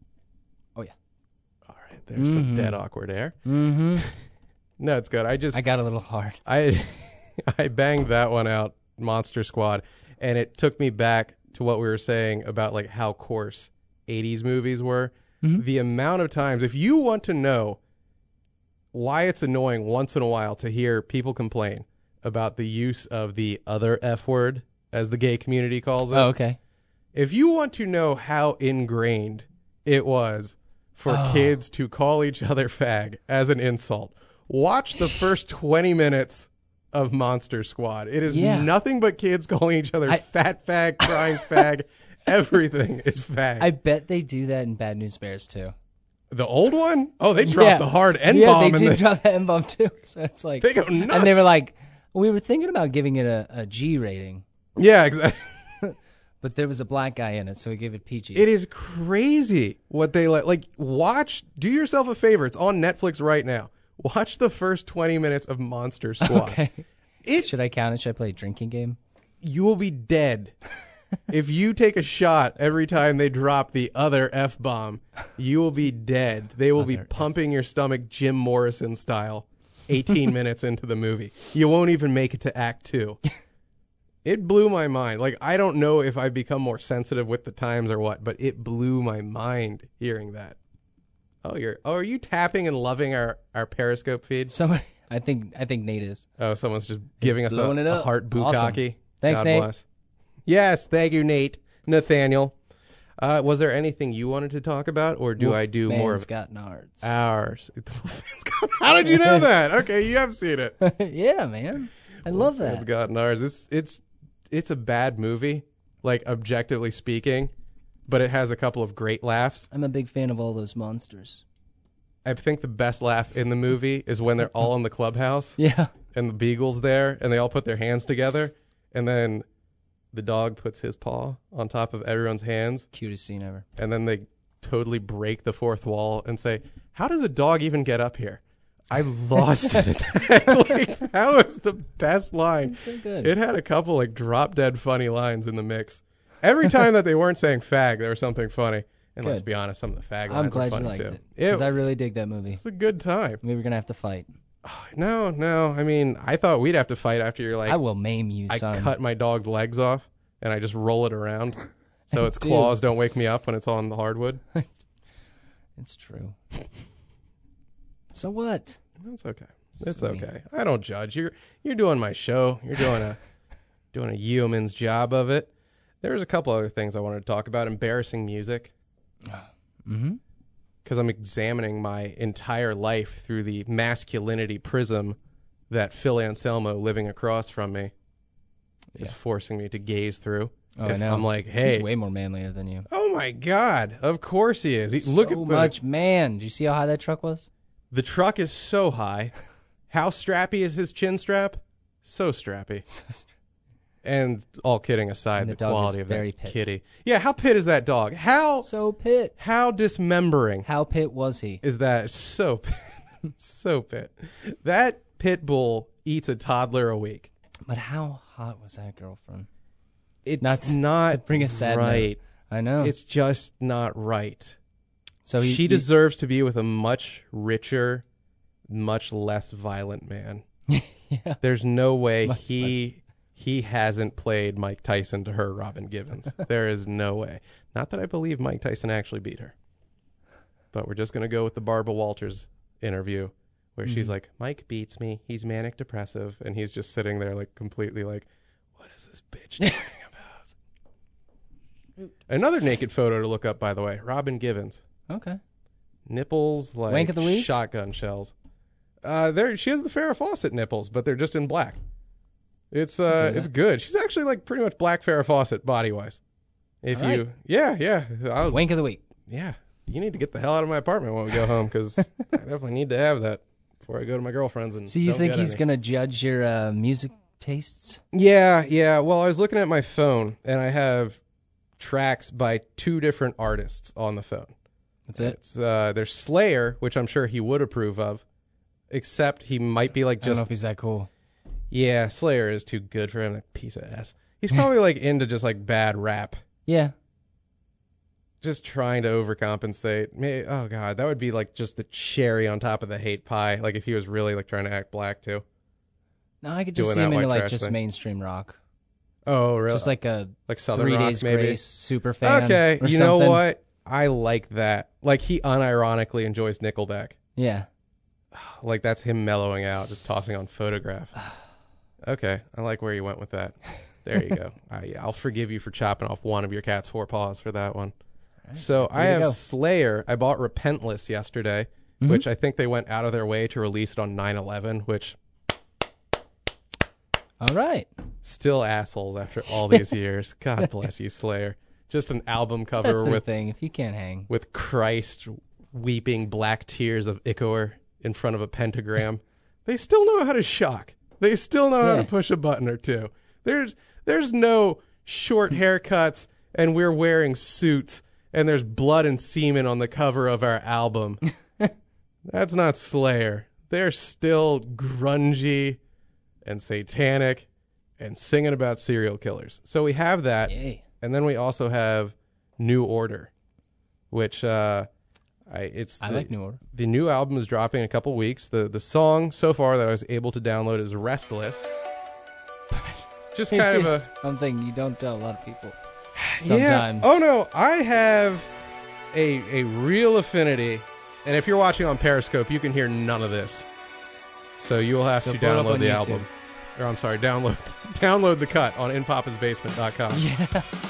Oh, yeah. All right. There's mm-hmm. some dead awkward air. Mm-hmm. No, it's good. I just... I got a little hard. I I banged that one out, Monster Squad, and it took me back to what we were saying about like how coarse eighties movies were. Mm-hmm. The amount of times, if you want to know why it's annoying once in a while to hear people complain about the use of the other F word, as the gay community calls it. Oh, okay. If you want to know how ingrained it was for oh. kids to call each other fag as an insult, watch the first twenty minutes of Monster Squad. It is yeah. nothing but kids calling each other I, fat fag, crying fag. Everything is fag. I bet they do that in Bad News Bears too. The old one? Oh, they dropped yeah. the hard N-bomb. Yeah, they do the, drop the N-bomb too. So it's like... They go nuts. And they were like, we were thinking about giving it a, a G rating. Yeah, exactly. But there was a black guy in it, so we gave it P G. It is crazy what they let. Like, watch, do yourself a favor. It's on Netflix right now. Watch the first twenty minutes of Monster Squad. Okay. It, Should I count it? Should I play a drinking game? You will be dead. If you take a shot every time they drop the other F-bomb, you will be dead. They will Other be pumping F- your stomach Jim Morrison style. eighteen minutes into the movie. You won't even make it to act two. It blew my mind. Like, I don't know if I've become more sensitive with the times or what, but it blew my mind hearing that. Oh, you're. Oh, are you tapping and loving our, our Periscope feed? Somebody, I think, I think Nate is. Oh, someone's just giving us a, blowing it a up. heart bukkake. Awesome. Thanks, God Nate. bless. Yes, thank you, Nate. Nathaniel. Uh, was there anything you wanted to talk about, or do I do more of got nards. ours? How did you know that? Okay, you have seen it. Yeah, man. I love It's that. gotten ours. It's it's it's a bad movie, like objectively speaking, but it has a couple of great laughs. I'm a big fan of all those monsters. I think the best laugh in the movie is when they're all in the clubhouse Yeah. and the beagle's there and they all put their hands together and then the dog puts his paw on top of everyone's hands Cutest scene ever. and then they totally break the fourth wall and say, "How does a dog even get up here?" I lost it at that. Like, that was the best line. It's so good. It had a couple like drop dead funny lines in the mix. Every time that they weren't saying fag, there was something funny. And let's Good. be honest, some of the fag lines I'm were glad you funny liked too. it. It Because I really dig that movie. was a good time. Maybe we're going to have to fight. No, no. I mean, I thought we'd have to fight after you're like, I will maim you, I son. cut my dog's legs off and I just roll it around so its Dude. claws don't wake me up when it's on the hardwood. It's true. So what? That's okay. It's Sweet. okay. I don't judge. You're you're doing my show. You're doing a doing a yeoman's job of it. There was a couple other things I wanted to talk about. Embarrassing music. Mm-hmm. Because I'm examining my entire life through the masculinity prism that Phil Anselmo living across from me is Yeah. forcing me to gaze through. Oh, I If know. I'm like, hey, He's way more manlier than you. oh my God, of course he is. He, look so at the, much, man. Did you see how high that truck was? the truck is so high. How strappy is his chin strap? So strappy. And all kidding aside, And the, the dog quality is of very that pit. kitty. Yeah, how pit is that dog? How So pit. how dismembering How pit was he? is that? So so pit. That pit bull eats a toddler a week. But how hot was that girlfriend? It's Not not, to bring a sad right. note. I know. It's just not right. so he, she he- deserves to be with a much richer, much less violent man. yeah. There's no way Much he he hasn't played Mike Tyson to her Robin Givens. There is no way. Not that I believe Mike Tyson actually beat her. But we're just going to go with the Barbara Walters interview where Mm-hmm. she's like, "Mike beats me. He's manic depressive." And he's just sitting there like completely like, "What is this bitch talking about?" Another naked photo to look up, by the way. Robin Givens. Okay. Nipples like Wank of the week? shotgun shells. Uh, there she has the Farrah Fawcett nipples, but they're just in black. It's uh, Okay. it's good. She's actually like pretty much black Farrah Fawcett body wise. If All you, right. yeah, yeah, I'll, Wank of the week. yeah, you need to get the hell out of my apartment when we go home because I definitely need to have that before I go to my girlfriend's. And So you don't think get he's any. going to judge your uh, music tastes? Yeah, yeah. Well, I was looking at my phone and I have tracks by two different artists on the phone. That's it? It's uh, there's Slayer, which I'm sure he would approve of, except he might be like I don't know just if he's that cool. yeah, Slayer is too good for him. That piece of ass. He's probably like into just like bad rap, Yeah. just trying to overcompensate. May oh god, that would be like just the cherry on top of the hate pie. Like if he was really like trying to act black too. No, I could just Doing see that him white into like trash just thing. mainstream rock. Oh really? Just like a like Southern Three rock Days maybe. Grace super fan. Okay, or you know something. what? I like that. Like he unironically enjoys Nickelback. Yeah. Like that's him mellowing out, just tossing on Photograph. Okay, I like where you went with that. There you go. I, I'll forgive you for chopping off one of your cat's four paws for that one. So I you have go. Slayer. I bought Repentless yesterday, Mhm. which I think they went out of their way to release it on nine eleven, which All right. still assholes after all these years. God bless you, Slayer. Just an album cover That's the with thing. If you can't hang. with Christ weeping black tears of ichor in front of a pentagram. They still know how to shock. They still know how Yeah. to push a button or two. There's there's no short haircuts and we're wearing suits and there's blood and semen on the cover of our album. That's not Slayer. They're still grungy and satanic and singing about serial killers. So we have that. Yay. And then we also have New Order, which uh, I it's I the, like New Order. The new album is dropping in a couple weeks. The the song so far that I was able to download is Restless. Just kind It of a is something you don't tell a lot of people. Sometimes. Yeah. Oh no, I have a a real affinity, and if you're watching on Periscope, you can hear none of this. So you will have So to pull it up download on the YouTube. album. Or I'm sorry, download download the cut on in pappas basement dot com. Yeah.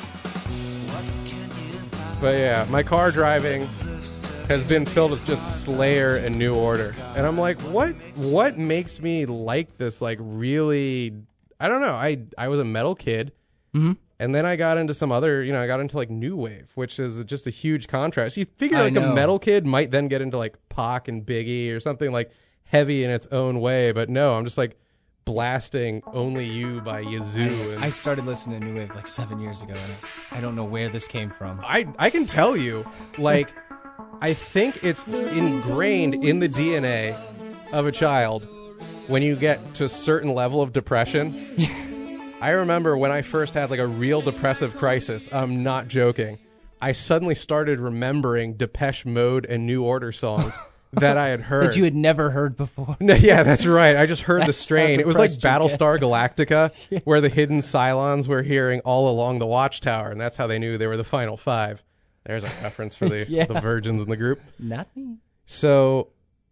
But yeah, my car driving has been filled with just Slayer and New Order. And I'm like, what what makes me like this like really I don't know. I I was a metal kid. Mm-hmm. And then I got into some other, you know, I got into like new wave, which is just a huge contrast. You figure I like a know. metal kid might then get into like Pac and Biggie or something like heavy in its own way, but no, I'm just like blasting Only You by Yazoo. and I started listening to New Wave like seven years ago, and it's, I don't know where this came from. I I can tell you, like, I think it's ingrained in the D N A of a child when you get to a certain level of depression. I remember when I first had like a real depressive crisis. I'm not joking. I suddenly started remembering Depeche Mode and New Order songs that I had heard. That you had never heard before. No, yeah, that's right. I just heard the That's how strain. It was like depressed you Battlestar Galactica, where the hidden Cylons were hearing all along the Watchtower, and that's how they knew they were the final five. There's a reference for the, Yeah. the virgins in the group. Not me. So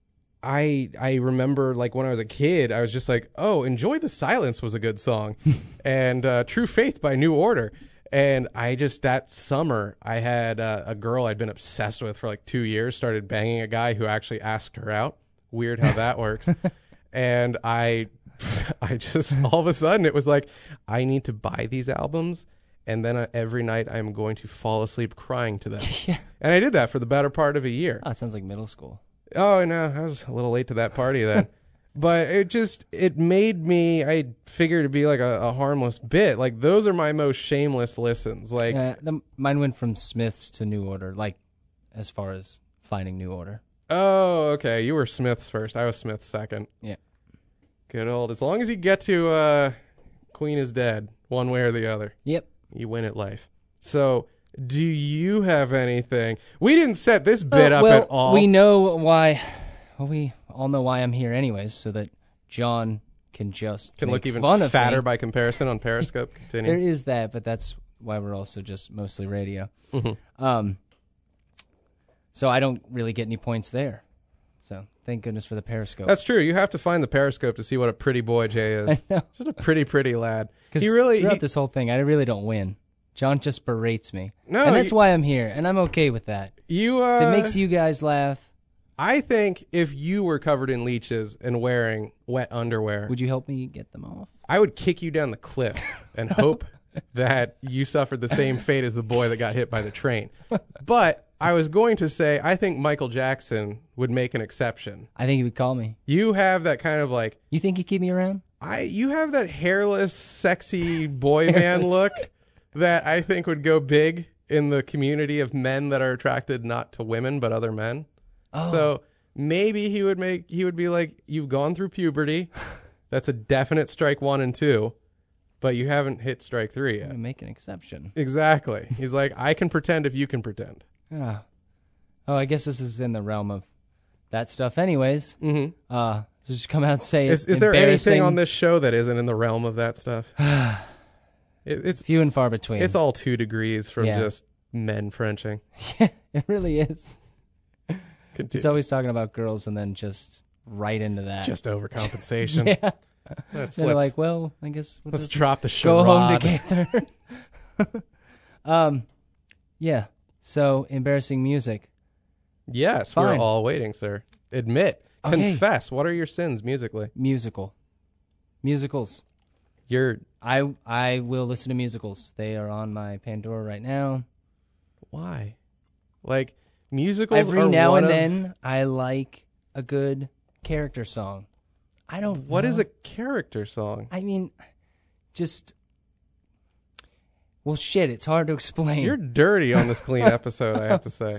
I I remember like when I was a kid, I was just like, oh, Enjoy the Silence was a good song. and uh, True Faith by New Order. And I just, that summer, I had uh, a girl I'd been obsessed with for like two years, started banging a guy who actually asked her out. Weird how that works. And I, I just, all of a sudden, it was like, I need to buy these albums. And then uh, every night I'm going to fall asleep crying to them. Yeah. And I did that for the better part of a year. Oh, it sounds like middle school. Oh, no, I was a little late to that party then. But it just, it made me, I figured it'd be like a, a harmless bit. Like, those are my most shameless listens. Like, Yeah, the, mine went from Smiths to New Order, like as far as finding New Order. oh, okay, you were Smith's first. I was Smith's second. Yeah. Good old, as long as you get to uh, Queen is Dead, one way or the other, Yep. you win at life. So, do you have anything? We didn't set this bit Uh, up well, at all. we know why. Well, we all know why I'm here, anyways, so that John can just Can make look even fun of fatter me. by comparison on Periscope. Continue. There is that, but that's why we're also just mostly radio. Mhm. Um, so I don't really get any points there. So thank goodness for the Periscope. That's true. You have to find the Periscope to see what a pretty boy Jay is. I know. Just a pretty, pretty lad. Because He really, throughout he- this whole thing, I really don't win. John just berates me, No, and that's you- why I'm here, and I'm okay with that. you. Uh, If it makes you guys laugh, I think if you were covered in leeches and wearing wet underwear, would you help me get them off? I would kick you down the cliff and hope that you suffered the same fate as the boy that got hit by the train. But I was going to say, I think Michael Jackson would make an exception. I think he would call me. You have that kind of like, You think he'd keep me around? I. You have that hairless, sexy boy man look that I think would go big in the community of men that are attracted not to women but other men. Oh. So maybe he would make he would be like, you've gone through puberty. That's a definite strike one and two, but you haven't hit strike three I'm yet. gonna make an exception. Exactly. He's like, I can pretend if you can pretend. Ah. Oh, I guess this is in the realm of that stuff, anyways. Mm-hmm. Uh, so just come out and say Is, it's is there anything embarrassing. on this show that isn't in the realm of that stuff? it, it's Few and far between. it's all two degrees from Yeah. just men Frenching. Yeah, it really is. Continue. It's always talking about girls and then just right into that. Just overcompensation. yeah. Let's, They're let's, like, well, I guess we'll let's just drop the go home charade. together. um, yeah. So embarrassing music. Yes, Fine. we're all waiting, sir. Admit. Okay. Confess. What are your sins musically? Musical. Musicals. You're I I will listen to musicals. They are on my Pandora right now. why? Like musicals Every are now one and of- then, I like a good character song. I don't. What know. is a character song? I mean, just. Well, shit. It's hard to explain. You're dirty on this clean episode, I have to say.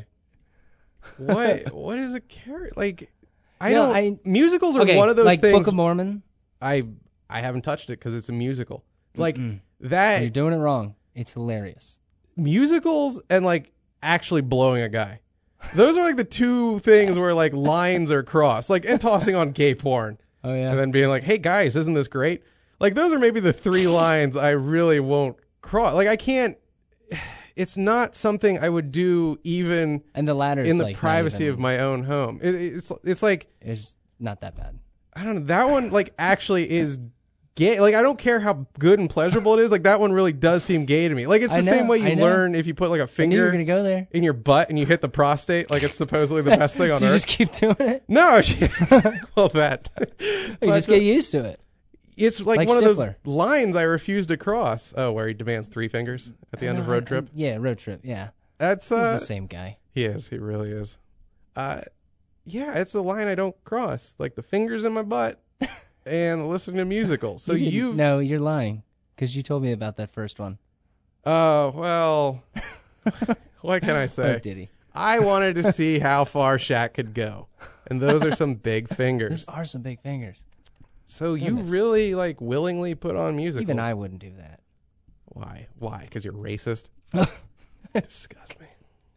What what is a character like I No, don't I- musicals are okay, one of those like things Book of Mormon. I I haven't touched it cuz it's a musical. Like Mm-mm. that You're doing it wrong. It's hilarious. musicals and like actually blowing a guy. Those are like the two things where like lines are crossed, like and tossing on gay porn. Oh yeah. And then being like, "Hey guys, isn't this great?" Like those are maybe the three lines I really won't cross. Like I can't. It's not something I would do even and the latter in the like privacy even, of my own home. It, it's it's like it's not that bad. I don't know. That one like actually is gay. Like I don't care how good and pleasurable it is. Like that one really does seem gay to me. Like it's the I know, same way I you know. learn if you put like a I knew you finger were gonna go there. in your butt and you hit the prostate. Like it's supposedly the best thing on so you earth. just keep doing it. No, she, well that. You But just get used to it. It's like, Like one Stifler. of those lines I refuse to cross. Oh, where he demands three fingers at the end No, of Road I- Trip. I- yeah, road trip. Yeah, That's he's uh, the same guy. he is. He really is. Uh, yeah, it's a line I don't cross. Like the fingers in my butt and listening to musicals. So you you've no, you're lying because you told me about that first one. Oh, well, what can I Oh, say? did he? I wanted to see how far Shaq could go. And those are some big fingers. Those are some big fingers. So you Goodness. really like willingly put on musicals? Even I wouldn't do that. Why? Why? Because you're racist? Disgust me.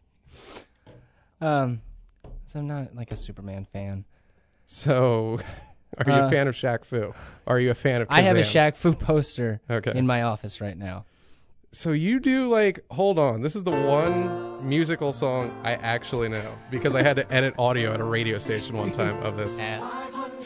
Um, so I'm not like a Superman fan. So, are you Uh, a fan of Shaq Fu? Or are you a fan of Kazam? I have a Shaq Fu poster Okay. in my office right now. So you do like, hold on, this is the one musical song I actually know because I had to edit audio at a radio station one time of this. Ass.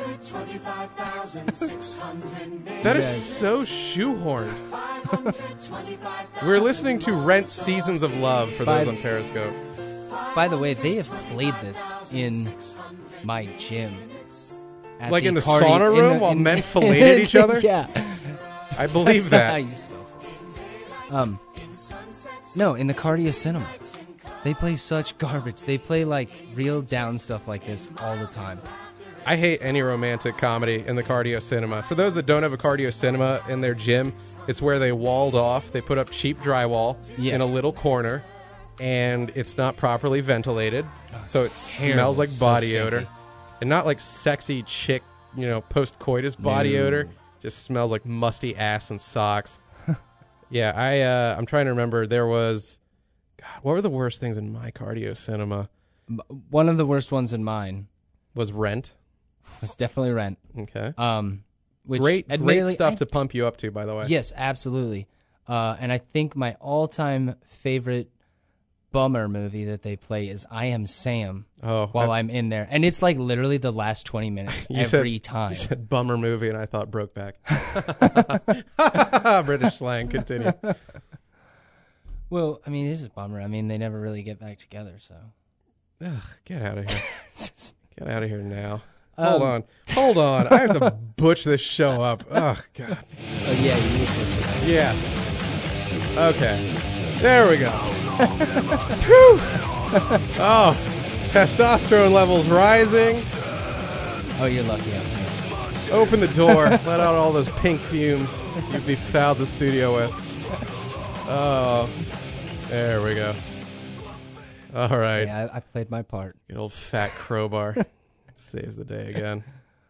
That is so shoehorned. We're listening to Rent Seasons of Love for those By- on Periscope. By the way, they have played this in my gym. At Like in the cardi- sauna in room the- while in- men filleted each other? Yeah. I believe That's not how that. you spell it. Um, no, in the Cardia Cinema. They play such garbage. They play like real down stuff like this all the time. I hate any romantic comedy in the cardio cinema. For those that don't have a cardio cinema in their gym, it's where they walled off. They put up cheap drywall Yes. in a little corner, and it's not properly ventilated, so it it's terrible. smells like So body stinky. odor, and not like sexy chick, you know, post-coitus body No. odor. Just smells like musty ass and socks. Yeah, I uh, I'm trying to remember. There was, God, what were the worst things in my cardio cinema? One of the worst ones in mine Was Rent. was definitely Rent. Okay. Um, which Great, great admittedly- stuff I- to pump you up to, by the way. Yes, absolutely. Uh, and I think my all-time favorite bummer movie that they play is I Am Sam Oh, while I- I'm in there. And it's like literally the last twenty minutes You every said, time. You said bummer movie, and I thought Brokeback. British slang. Continue. Well, I mean, this is a bummer. I mean, they never really get back together, so. Ugh, get out of here. Get out of here now. Um, Hold on. Hold on. I have to butch this show up. Ugh, God. Oh, yeah, you need to put that. Yes. Okay. There we go. Whew. Oh, testosterone levels rising. Oh, you're lucky I'm here. Open the door. Let out all those pink fumes you've befouled the studio with. Oh, there we go. All right. Yeah, I, I played my part. Good old fat crowbar. Saves the day again.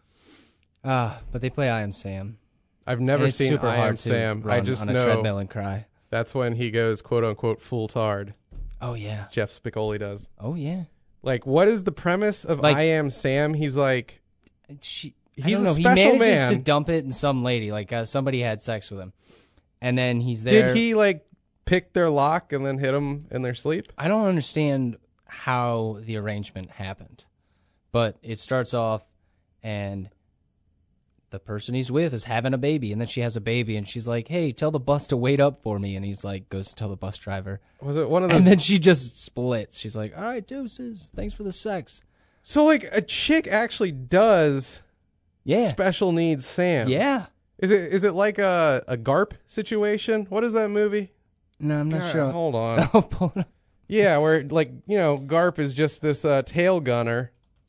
Ah, but they play I Am Sam. I've And never it's seen super I hard Am to Sam. run I just on a know treadmill and cry. that's when he goes quote unquote full tard. Oh, yeah. Jeff Spicoli does. Oh, yeah. Like, what is the premise of Like- I Am Sam? He's like, She, He's I don't a know. special he manages man. to dump it in some lady. Like uh, somebody had sex with him, and then he's there. did he like pick their lock and then hit them in their sleep? I don't understand how the arrangement happened, but it starts off, and the person he's with is having a baby, and then she has a baby, and she's like, "Hey, tell the bus to wait up for me," and he's like, goes to tell the bus driver, Was it one of those? and then she just splits. She's like, "All right, deuces. Thanks for the sex." So like a chick actually does Yeah, special needs Sam. yeah. Is it is it like a a GARP situation? What is that movie? No, I'm not God, sure. Hold on. I'll pull it up. Yeah, where like you know GARP is just this uh, tail gunner.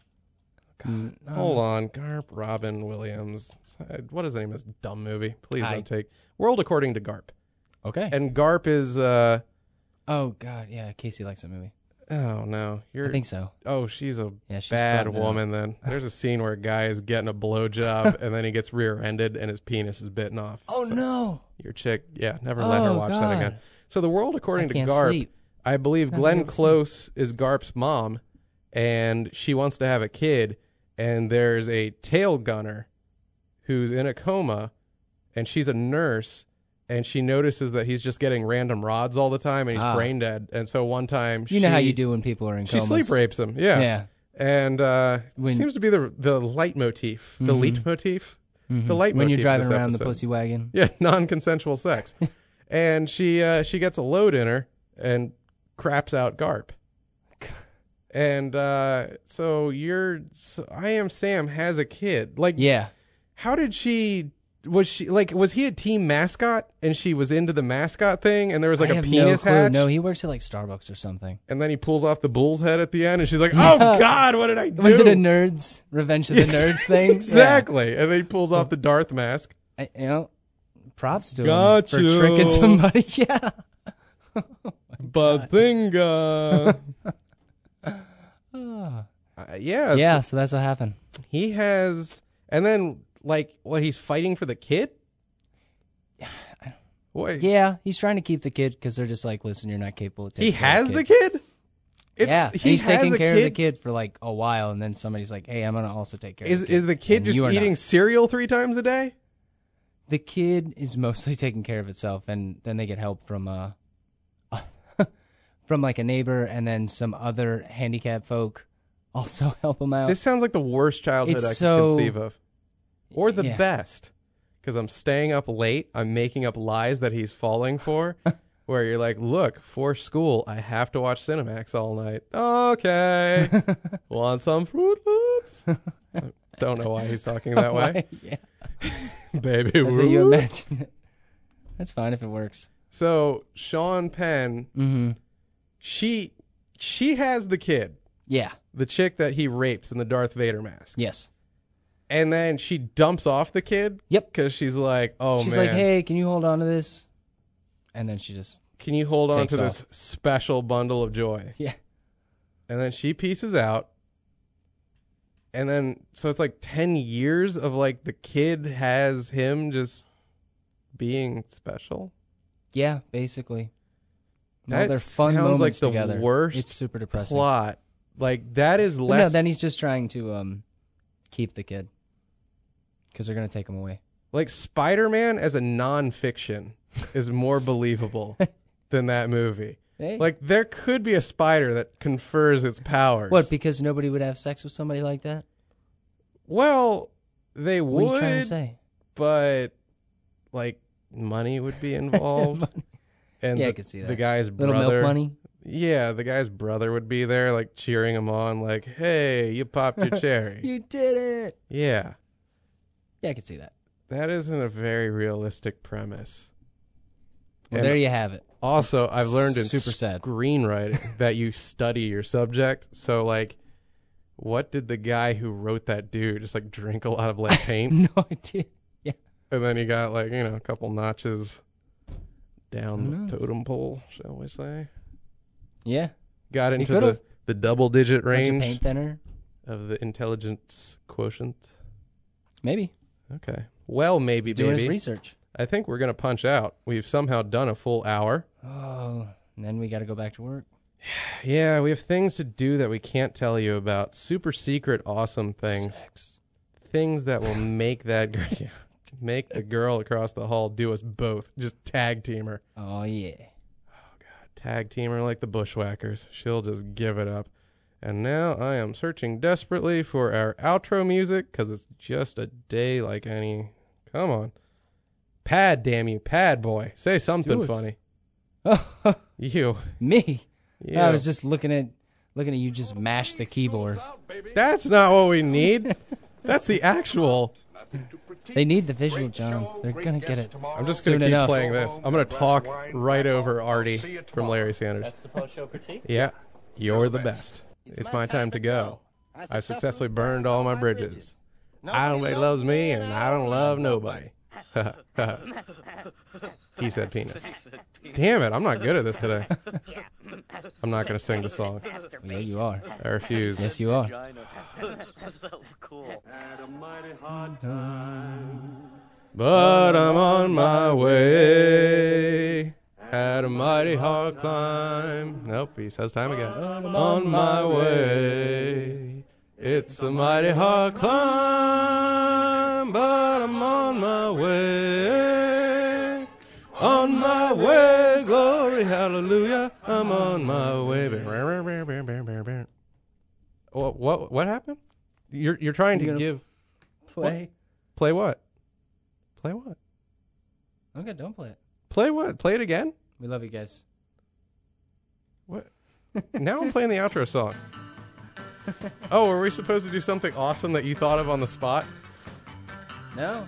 Mm, Hold on, GARP, Robin Williams. Uh, What is the name of this dumb movie? Please I- don't take World According to GARP. Okay. And GARP is uh Oh God, yeah. Casey likes that movie. oh no, you're I think so. oh she's a Yeah, she's bad brought it up. woman. Then there's a scene where a guy is getting a blowjob and then he gets rear-ended and his penis is bitten off. Oh So no! your chick, yeah, never let her Oh, watch that God. again. So the World According I to can't GARP. sleep. I believe I've Glenn never seen Close is Garp's mom, and she wants to have a kid, and there's a tail gunner who's in a coma, and she's a nurse, and she notices that he's just getting random rods all the time, and he's Ah. brain dead. And so one time, You she, know how you do when people are in she comas. sleep rapes him. Yeah. Yeah. And uh, When- seems to be the the leitmotif, the Mhm. leitmotif, Mhm. the leitmotif. When you're of driving this around the episode. pussy wagon. Yeah, non-consensual sex. And she uh, she gets a load in her and craps out Garp. And uh, so you're, so I Am Sam has a kid. Like, Yeah. how did she? Was she like? Was he a team mascot and she was into the mascot thing? And there was like I a have penis no clue. hatch. No, he works at like Starbucks or something. And then he pulls off the bull's head at the end, and she's like, "Oh God, what did I do?" Was it a Nerds Revenge of the Yes, Nerds thing? Exactly. And then he pulls off the Darth mask. Yeah. I, you know, props to Got him for you. tricking somebody. Yeah. Bazinga. uh, yeah. Yeah. so So that's what happened. he has, and then like what? He's fighting for the kid. What? Yeah, he's trying to keep the kid because they're just like, listen, you're not capable of taking He care has of the kid. kid. It's, Yeah, and he he's has taking a care kid? of the kid for like a while, and then somebody's like, hey, I'm going to also take care Is of the kid. is the kid And just you are eating not. cereal three times a day? The kid is mostly taking care of itself, and then they get help from uh, from like a neighbor, and then some other handicapped folk also help him out. This sounds like the worst childhood It's I so- can conceive of, or the Yeah. best, because I'm staying up late. I'm making up lies that he's falling for. Where you're like, look, for school, I have to watch Cinemax all night. Okay. Want some Fruit Loops? I don't know why he's talking that way. Yeah, Baby that's what you whoop. imagine it. That's fine if it works. So Sean Penn, Mm-hmm. she she has the kid, Yeah. the chick that he rapes in the Darth Vader mask. Yes. And then she dumps off the kid. Yep. Because she's like, oh, She's man. like, hey, can you hold on to this? And then she just, Can you hold on Takes to this special bundle of joy? yeah. And then she pieces out. And then, so it's like ten years of like the kid has him just being special. Yeah, basically. No, That they're fun sounds like moments the together. worst It's super depressing. Plot. Like, that is But less. no, then he's just trying to um keep the kid because they're gonna take him away. Like, Spider-Man as a nonfiction is more believable than that movie. Hey? Like, there could be a spider that confers its powers. What? Because nobody would have sex with somebody like that? Well, they What would. are you trying to say? But like money would be involved. And Yeah, the, I could see that. The guy's Little brother, milk money. Yeah, the guy's brother would be there, like cheering him on, like, "Hey, you popped your cherry." You did it. Yeah, Yeah, I could see that. that isn't a very realistic premise. Well, And there you have it. Also, I've learned in Super sad. screenwriting that you study your subject. So, like, what did the guy who wrote that do? Just like drink a lot of lead paint, No idea. Yeah. and then he got like you know a couple notches Who down knows? the totem pole, shall we say? Yeah. Got into could've. the, the double digit Bunch of range paint thinner. of the intelligence quotient. Maybe. Okay. Well, maybe, He's doing his baby. research. I think we're going to punch out. We've somehow done a full hour. Oh, and then we got to go back to work. Yeah, we have things to do that we can't tell you about. Super secret, awesome things. Sex. Things that will make that girl, yeah, make the girl across the hall do us both. Just tag team her. Oh, yeah. Tag team her like the Bushwhackers. She'll just give it up. And now I am searching desperately for our outro music because it's just a day like any. Come on. Pad, damn you. Pad boy. Say something Do it. funny. Oh, You. me. You. I was just looking at looking at you just mash the keyboard. That's not what we need. That's the actual. They need the visual, John. They're gonna get it. I'm just soon going to keep enough. playing this. I'm going to talk right over Artie from Larry Sanders. That's the post-show critique. Yeah. You're the best. It's my time to go. I've successfully burned all my bridges. I don't nobody loves me, and I don't love nobody. He said penis. Damn it, I'm not good at this today. I'm not going to sing the song. Yeah, you are. I refuse. Yes, you are. Cool. But I'm on my way. Had a mighty hard climb. Nope, he says time again. On my way. It's a mighty hard climb, but I'm on my way. On my way, glory, hallelujah. I'm on my way. What what, what happened? You're you're trying to You're give Play. what? Play what? Play what? Okay, don't play it. Play what? Play it again? We love you guys. What? Now I'm playing the outro song. Oh, were we supposed to do something awesome that you thought of on the spot? No.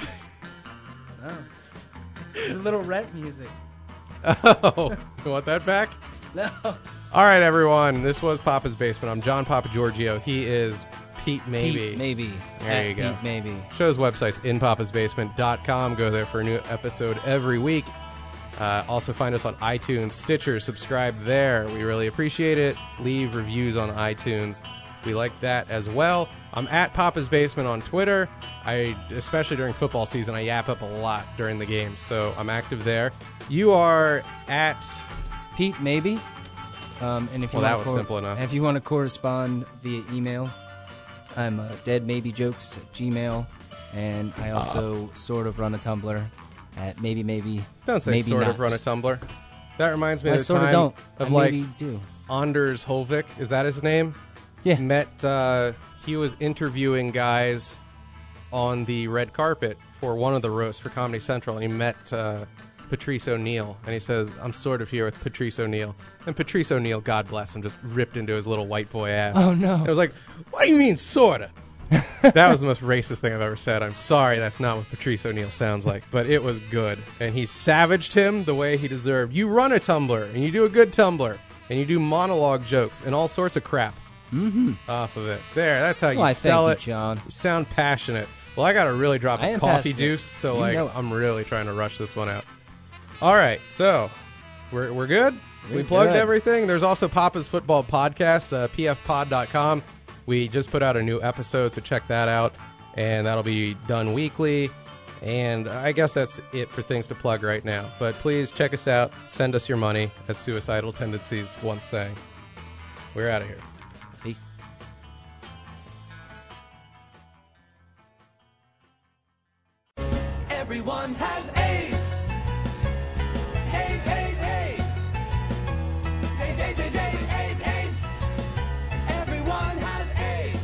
No. It's a little Rent music. Oh, you want that back? No. All right, everyone. This was Papa's Basement. I'm John Papa Giorgio. He is Pete Maybe. Pete Maybe. There At you go. Pete Maybe. Show's website's in papas basement dot com. Go there for a new episode every week. Uh, also find us on iTunes, Stitcher. Subscribe there. We really appreciate it. Leave reviews on iTunes. We like that as well. I'm at Papa's Basement on Twitter. I, especially during football season, I yap up a lot during the games, so I'm active there. You are at Pete Maybe. Um, and if you Well, that want was simple enough. If you want to correspond via email, I'm uh, deadmaybejokes at Gmail, and I also uh, sort of run a Tumblr at maybe maybe. Don't say maybe sort not. of run a Tumblr. That reminds me I of the sort time of don't. of I like maybe do. Anders Holvik. Is that his name? Yeah. Met. Uh, he was interviewing guys on the red carpet for one of the roasts for Comedy Central, and he met uh, Patrice O'Neill, and he says, "I'm sort of here with Patrice O'Neill." And Patrice O'Neill, God bless him, just ripped into his little white boy ass. Oh no! And I was like, "What do you mean, sorta?" That was the most racist thing I've ever said. I'm sorry, that's not what Patrice O'Neill sounds like, but it was good. And he savaged him the way he deserved. You run a Tumblr, and you do a good Tumblr, and you do monologue jokes and all sorts of crap mm-hmm. off of it. There, that's how you well, I sell thank it. You, John. You sound passionate. Well, I got to really drop I a am coffee passionate. juice, so You like know it. I'm really trying to rush this one out. All right, so we're we're good. We're we plugged good. everything. There's also Papa's Football Podcast, uh, p f pod dot com. We just put out a new episode, so check that out, and that'll be done weekly. And I guess that's it for things to plug right now. But please check us out. Send us your money, as Suicidal Tendencies once sang. We're out of here. Peace. Everyone has AIDS. AIDS, AIDS, AIDS. AIDS, AIDS, AIDS, AIDS, AIDS, AIDS. Everyone has AIDS.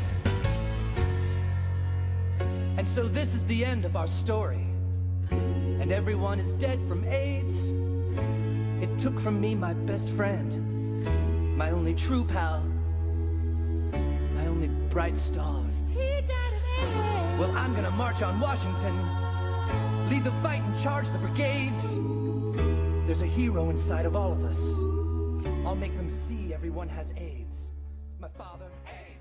And so this is the end of our story. And everyone is dead from AIDS. It took from me my best friend, my only true pal, my only bright star. He died of AIDS. Well, I'm gonna march on Washington, lead the fight and charge the brigades. There's a hero inside of all of us. I'll make them see everyone has AIDS. My father, AIDS.